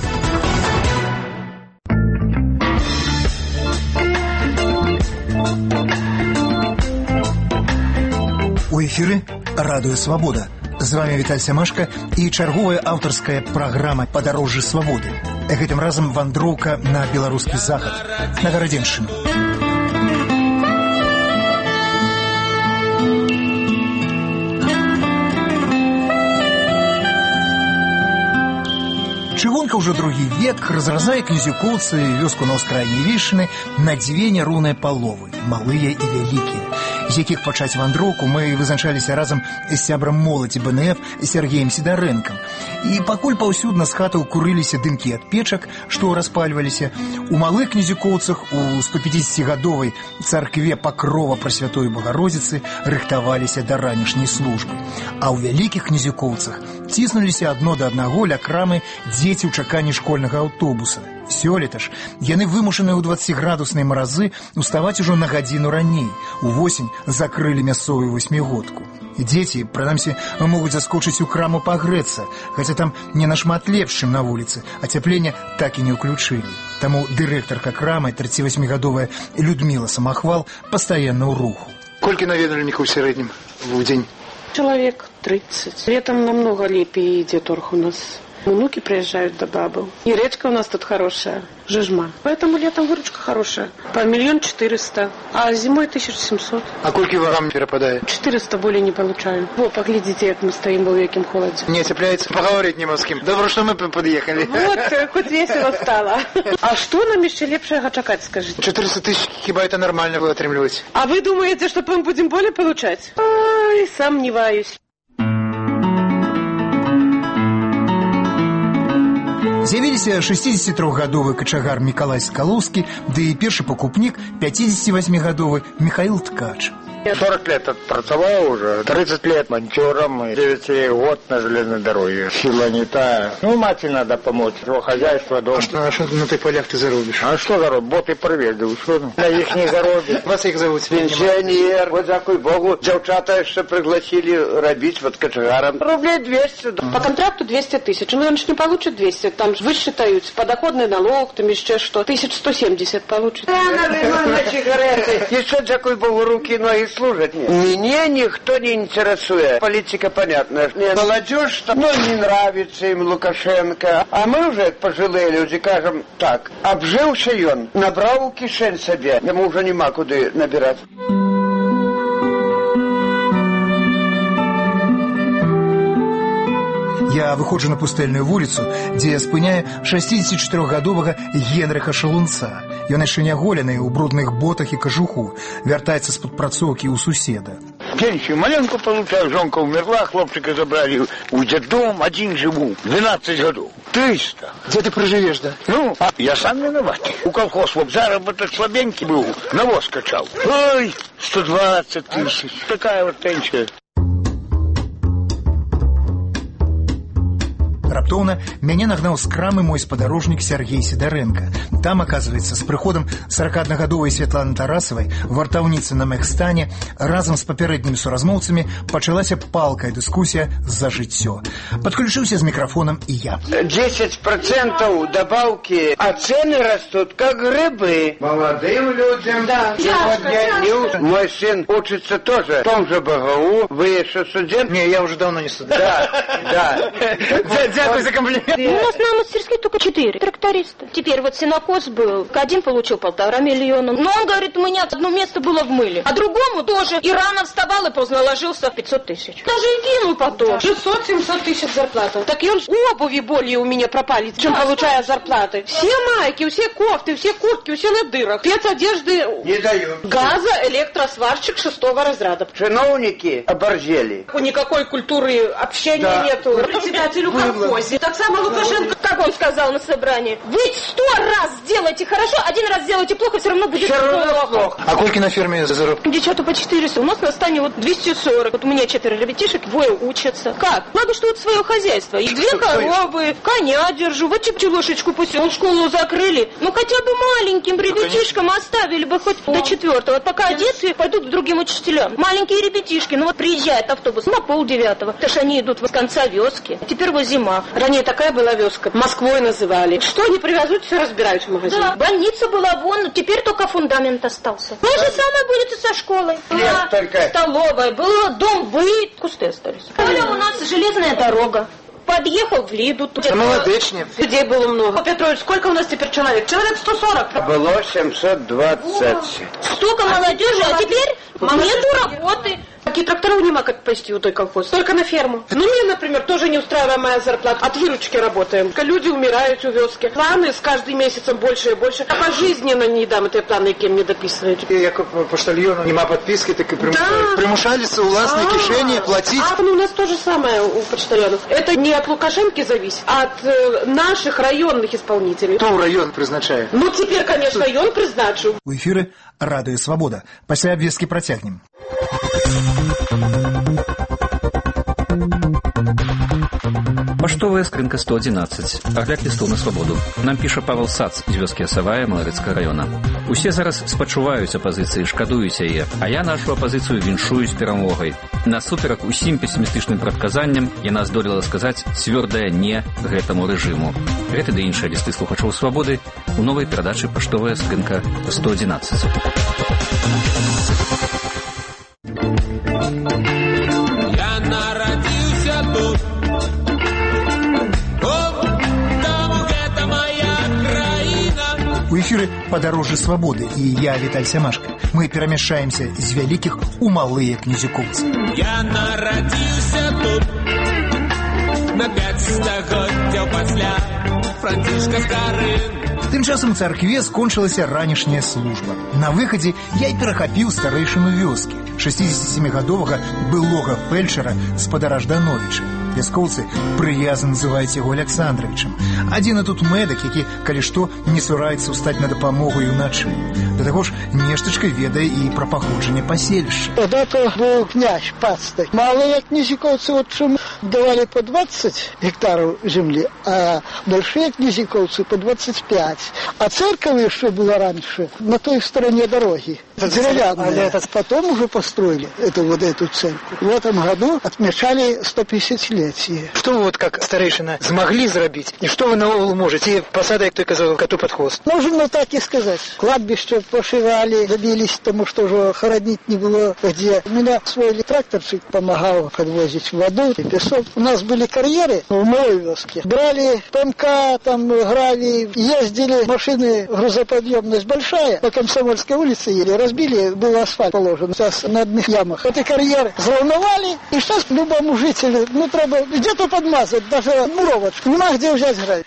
У эфіры радыё «Свабода». З вами Віталь Сямашка і чарговая аўтарская праграма «Падарожжы свабоды». Гэтым разам вандроўка на беларускі захад, на Гарадзеншчыну. Чыгунка ўжо другі век разразае князюкоўцы вёску на ўскраіне Вішыны на дзве няроўныя паловы, малыя і вялікія, з якіх пачаць вандроўку мы вызначаліся разам з сябрам моладзі БНФ Сергеем Сідарэнкам. І пакуль паўсюдна з хатаў курыліся дымкі ад печак, што распальваліся, у малых князюкоўцах у стопяцігадовай царкве Пакрова Прасвятой Багародзіцы рыхтаваліся да ранішняй службы. А ў вялікіх князюкоўцах ціснуліся адно да аднаго ля крамы дзеці ў чаканні школьнага аўтобуса. Сёлета ж яны вымушаныя ў дваццаціградуснай маразы уставаць ужо на гадзіну раней. Увосень закрылі мясцовую васьмігодку. Дзеці, прынамсі, могуць заскочыць у краму пагрэцца, хаця там не нашмат лепш, чым на вуліцы, а цяпленне так і не ўключылі. Таму дырэктарка крамы, тридцативосьмигадовая Людмила Самахвал, пастаянна ў руху. Колькі наведвальнікаў ў сярэднім в дзень? Человек тридцать. Летом намного лепее идет торг у нас. Внуки приезжают до бабы. И речка у нас тут хорошая, Жижма. Поэтому летом выручка хорошая. По миллион четыреста, а зимой тысяча семьсот. А кольки вам перепадает? Четыреста более не получаем. Во, поглядите, как мы стоим в яким холоде. Не цепляется? Поговорить не с кем. Добро, что мы подъехали. Вот, хоть весело стало. А что нам еще лепшего чакать, скажите? четыреста тысяч, хиба это нормально было отрымливать? А вы думаете, что мы будем более получать? Ой, сомневаюсь. З'явіліся шестидесятитрохгадовы качагар Мікалай Скалоўскі, ды і першы пакупнік пятидесятивосьмигадовы Михаил Ткач. сорок лет отпрацевал уже, тридцать лет монтером, девять год на железной дороге. Сила не та. Ну, мать надо помочь, его хозяйство, дом. А что, а что на ты полях ты заробишь? А что заробишь? Боты привезли, что на их не заробишь. Вас их зовут? Пенсионер. Вот дякую Богу, девчата еще пригласили робить вот кочегаром. Рублей двести. По контракту двести тысяч. Ну, он же не получит двести, там же высчитаются подоходный налог, там еще что, тысяч сто семьдесят получит. Да, на сигареты. Еще, дякую Богу, руки и ноги служат. Меня никто не интересует. Политика понятная. Молодежь, ну, не нравится им Лукашенко. А мы уже, пожилые люди, кажем так, обжился он, набрал кишень себе, ему уже нема куда набирать. Я выходжу на пустэльную вуліцу, дзе спыняю шестидесятичатырохгадовага Генрыха Шалунца. Ён яшчэ не голены, у брудных ботах і кажуху, вяртаецца з-пад працоўкі ў суседа. Пенсию маленькую получаю, жонка умерла, хлопчика забрали в детдом, один живу, двенадцать годов. Триста. Где ты проживешь, да? Ну, а я сам виноват. У колхоз вот заработок слабенький был, навоз качал. Ой, сто двадцать тысяч. Такая вот пенсия. Раптоўна мяне нагнаў з крамы мой спадарожнік Сергей Сидоренко. Там, оказывается, с прыходам сорокааднагадовай Святланы Тарасавай, вартаўніцы на Мэхстане, разам з папярэднімі суразмоўцамі пачалася палкая дыскусія за жыццё. Подключился с микрофоном и я. десять процентов добавки, а цены растут, как грибы. Молодым людям. Да. Сегодня мой сын учится тоже в том же БГУ. Вы еще студент? Не, я уже давно не студент. Да, да. Дякую за комплимент. У нас на мастерских только четыре тракториста. Теперь вот сенокос был, один получил полтора миллиона. Но он говорит, у меня одно место было в мыле, а другому тоже. И рано вставал и поздно ложился в пятьсот тысяч. Даже и кинул потом. шестьсот-семьсот тысяч зарплата. Так и он обуви более у меня пропали, чем получая зарплаты. Все майки, все кофты, все куртки, все на дырах. Спецодежды не дают. Газа, электросварщик шестого разряда. Чиновники оборзели. Никакой культуры общения да. Нету. Председателю колхоза. Так само Лукашенко, как он сказал на собрании, вы сто раз сделаете хорошо, один раз сделаете плохо, все равно будет плохо. плохо. А сколько на ферме заруб? Девчата по четыреста, у нас на стане вот двести сорок. Вот у меня четверо ребятишек, двое учатся. Как? Надо, что вот свое хозяйство. И две коровы, коня держу, вот пчелошечку пусть. Он школу закрыли. Ну хотя бы маленьким ребятишкам оставили бы хоть до четвертого. Вот пока одеты, пойдут к другим учителям. Маленькие ребятишки, ну вот приезжает автобус на полдевятого. Потому что они идут с конца вёски. Теперь вот зима. Ранее такая была вёска, Москвой называли. Что они привезут, все разбирают в магазине. Да. Больница была вон, теперь только фундамент остался. То же самое будет и со школой. Была столовая, был дом, быт, кусты остались. Оля, у нас железная дорога. Подъехал в Лиду. Молодечник. Людей было много. Петрович, сколько у нас теперь человек? Человек сто сорок. Было семьсот двадцать. Столько молодежи, а теперь нету работы. Такие трактора нема, как пасти у той колхоз. Только на ферму. Ну, мне, например, тоже не устраивает моя зарплата. От выручки работаем. Люди умирают у вёски. Планы с каждым месяцем больше и больше. А пожизненно не дам эти планы, кем не дописывают. Я как поштальон, нема подписки, так и примушали. Да. Примушались у властной кишени платить. А ну, у нас то же самое у почтальонов. Это не от Лукашенко зависит, а от э, наших районных исполнителей. Кто район призначает? Ну, теперь, конечно, ён призначил. У эфиры Радио Свобода. После обвески протягнем. Паштовая скрынка сто одиннадцать. Агляд лістоў на свабоду. Нам піша Павел Сац з вёскі Асавая Малавецкага района. Усе зараз спачуваюць апазіцыі, шкадуюць яе, а я нашу апазіцыю віншую з перамогай. Насуперак усім песімістычным прадказанням яна здолела сказаць цвёрдае не гэтаму рэжыму. Гэты ды іншыя лісты слухачоў свабоды у новай перадачы Паштовая скрынка сто одиннадцать. Я народился тут. У эфиры «Подороже свободы» и я, Виталь Семашко. Мы перемещаемся из великих у малые князюковцы. Я народился тут на пять стагоддзяў пасля Францішка Скарын. Тым часам у царкве скончылася ранішняя служба. На выхадзе я і перахапіў старэйшыну вёскі, шестидесятисемигадовага былога фельчара спадара Ждановича. Вяскоўцы прыязна называюць яго Александровичам. Адзіны тут мэдак, які, калі што, не цураецца ўстаць на дапамогу і ўначы. Да таго ж, нештачка ведае і пра паходжанне паселішча. Когда-то был князь пастой. Малые князиковцы вот чем давали по двадцать гектаров земли, а большие князиковцы по двадцать пять. А церковь еще была раньше на той стороне дороги. Деревянная. Потом уже построили эту вот эту церковь. В этом году отмечали сто пятидесятилетие. Что вы вот как старейшина смогли сделать? И что вы нового можете? И посада, как ты сказал, коту под хвост. Можно так и сказать. Кладбище пошивали, добились, потому что уже хоронить не было где. У меня свой тракторчик помогал подвозить воду и песок. У нас были карьеры в малой вёске. Брали ПМК, там гравий, ездили, машины, грузоподъемность большая. По Комсомольской улице еле разбили, был асфальт положен. Сейчас на одних ямах. Эти карьеры взрывновали, и сейчас любому жителю, ну, треба где-то подмазать, даже муровочку. Нема где взять гравий.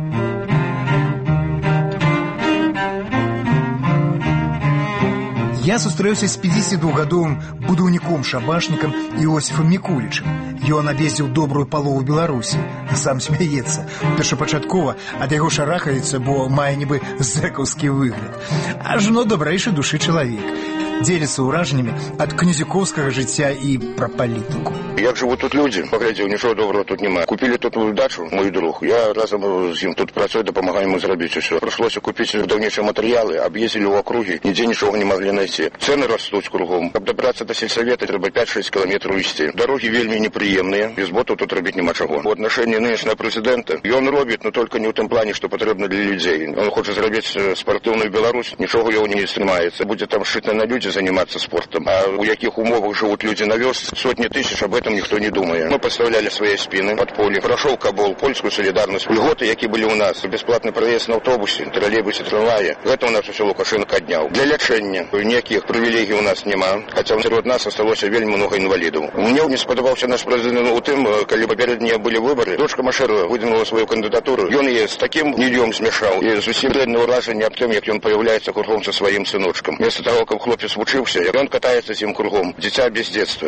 Я сустрэўся з пятидесятидвухгадовым будаўніком-шабашнікам Іосифам Мікулічым. Ён аб'ездзіў добрую палову Беларусі. Сам смяецца. Першапачаткова ад яго шарахаецца, бо мае нібы зэкаўскі выгляд. Ажно дабрэйшы душы чалавек. Дзеліцца ўражаннямі ад князюкоўскага жыцця і пра палітыку. Як жывуць тут людзі? Паглядзеў, нічого доброго тут няма. Купілі тут дачу, мой друг. Я разам з ім тут працую, дапамагаю яму зрабіць усё. Прыйшлося купіць будаўнічыя матэрыялы, аб'ездзілі ў акругі, нідзе нічога не маглі знайсці. Цэны растуць кругом. Каб дабрацца да сельсавета, трэба пять-шесть кіламетраў ісці. Дарогі вельмі непрыемныя, без ботаў тут рабіць няма чаго. У аднашэнні нынешняга прэзідэнта ён робіць, но толькі не ў тым плане, што патрэбна для людзей. Он хоча зрабіць спартыўную Беларусь, нічога яго не стрымаецца. Будзе там шчытна на людзі займацца спортом. А у яких умовах живут люди на вёс, сотни тысяч, об этом никто не думает. Мы поставляли свои спины под поле. Прошел Кабол, польскую солидарность. Льготы, які были у нас. Бесплатный проезд на автобусе, троллейбусе, трамвае. Это у нас все Лукашенко отнял. Для лячэння никаких привилегий у нас нема. Хотя среди нас осталось вельми много инвалидов. Мне не сподобался наш президент у тым, когда попередние были выборы. Дочка Машерова выдвинула свою кандидатуру. И он ее с таким нельем смешал. И зусім вредное уражение об том, как он появляется кругом со своим сыночком. Вместо того, как хлопец учился, он катается этим кругом. Дитя без детства.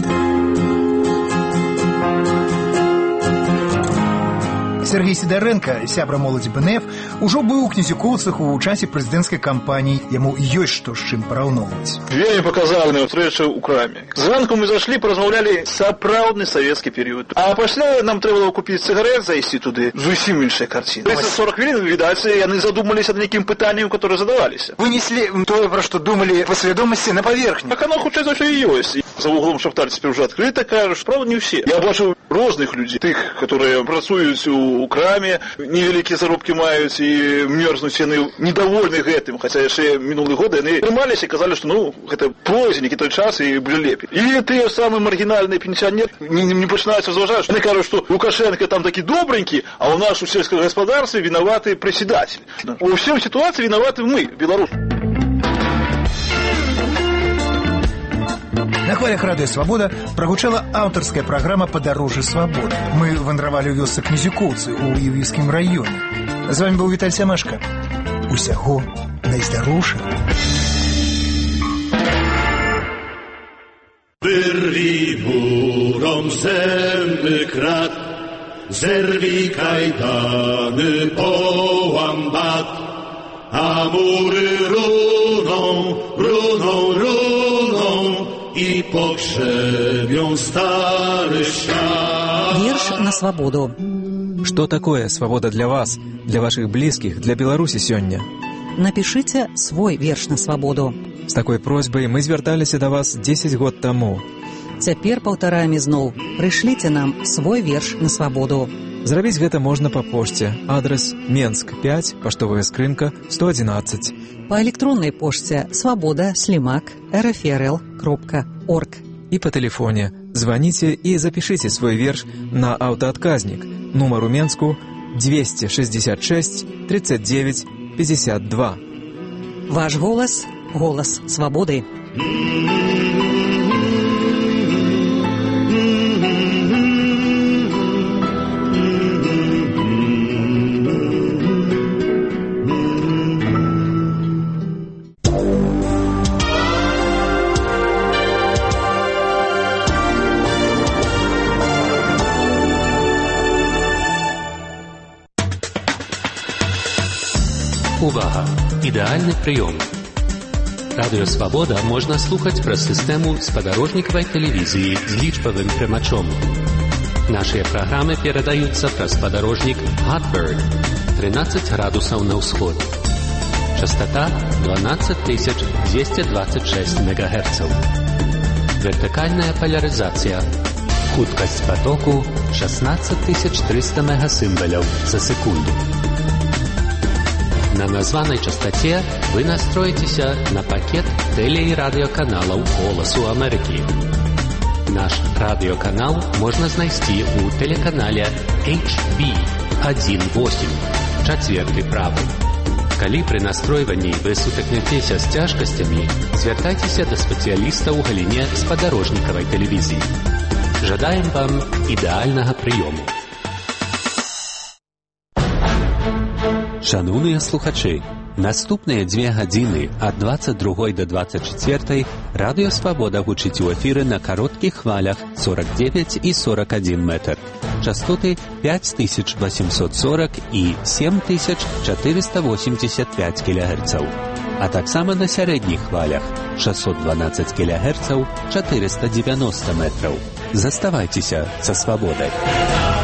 Сергей Сидоренко, сябра моладзі БНФ, ужо быў у князюкоўцах у часе прэзідэнцкай кампаніі. Яму ёсць што з чым параўноўваць. Вельмі паказальная ўстрэча ў краме. Зранку мы зайшлі, паразмаўлялі сапраўдны савецкі перыяд. А пасля нам трэба было купіць цыгарэт, зайсці туды. Зусім іншая карціна. тридцать сорок хвілін, відаць, яны задумаліся над нейкім пытаннем, которые задаваліся. Вынеслі тое, пра што думалі па свядомасці на паверхні. Так оно хутчэй за ўсё і ёсць. За углом шафталь цяпер уже адкрыта, кажа, што правда не ўсе. Я бачу розных людзей, тых, которые працуюць у у краме, невялікія заробкі маюць і мерзнуць яны недовольны гэтым, хаця яшчэ мінулы год яны трымаліся і казалі, што ну гэта пройдзе нейкі той час і будзе лепей. І тыя самыя маргінальныя пенсіянеры не, не пачынаюць разважаць, яны кажуць, што Лукашенко там такі добренькі, а ў нас у сельском гаспадарстве вінаваты прэсідатель. У ўсёй сітуацыі вінаваты мы, беларусы. На хвалях радыё «Свабода» прагучала аўтарская праграма «Падарожжа свабоды». Мы вандравалі ў вёсцы князюкоўцы ў Івіўскім раёне. З вами быў Віталь Сямашка. Усяго найздароўшага. Wyrwij murom zęby krat, zerwij kajdany, połam bat, a mury runą, runą, runą i pogrzebią stary świat. Вірш на свободу. Что такое свобода для вас, для ваших близких, для Беларуси сёння? Напишите свой верш на свободу. С такой просьбой мы звярталіся до вас десять год тому. Цяпер паўтараем ізноў. Прышліце нам свой верш на свободу. Зрабіць гэта можна па пошце. Адрес Менск пять, паштовая скрынка сто одиннадцать. По электронной пошце свобода слимак эр эф эр эл кропка орг. И по телефоне. Звоните и запишите свой верш на автоотказник. Номер у Менску двести шестьдесят шесть тридцать девять пятьдесят два. Ваш голос – голос свободы. увага! Ідэальны прыём. Радыё Свабода можна слухаць праз сістэму спадарожнікавай тэлевізіі з лічбавым прымачом. Нашыя праграмы перадаюцца праз спадарожнік Hotbird тринадцать градусаў на ўсход. Частота дванадцать тысяч двести двадцать шесть мегагерцаў. Вертыкальная поляризация. Хуткасць потоку шестнадцать тысяч триста мегасимволяў за секунду. На названай частоте вы настроитеся на пакет теле- и радиоканалаў «Голосу Америки». Наш радиоканал можно знайсці у телеканале эйч би один восемь, чацверты правы. Калі пры настройванні вы сутыкнецеся з цяжкасцямі, звяртайцеся да спецыяліста ў галіне спадарожнікавай тэлевізіі. Жадаем вам ідэальнага прыёму. Шановныя слухачы, наступныя дзве гадзіны ад двадцать другой до двадцать четвертой радыё Свабода гучыць у эфіры на кароткіх хвалях сорок девять и сорок один метр. Частоты пять тысяч восемьсот сорок и семь тысяч четыреста восемьдесят пять килогерцаў. А таксама на сярэдніх хвалях шестьсот двенадцать килогерцаў, четыреста девяносто метров. Заставайцеся са Свабодай.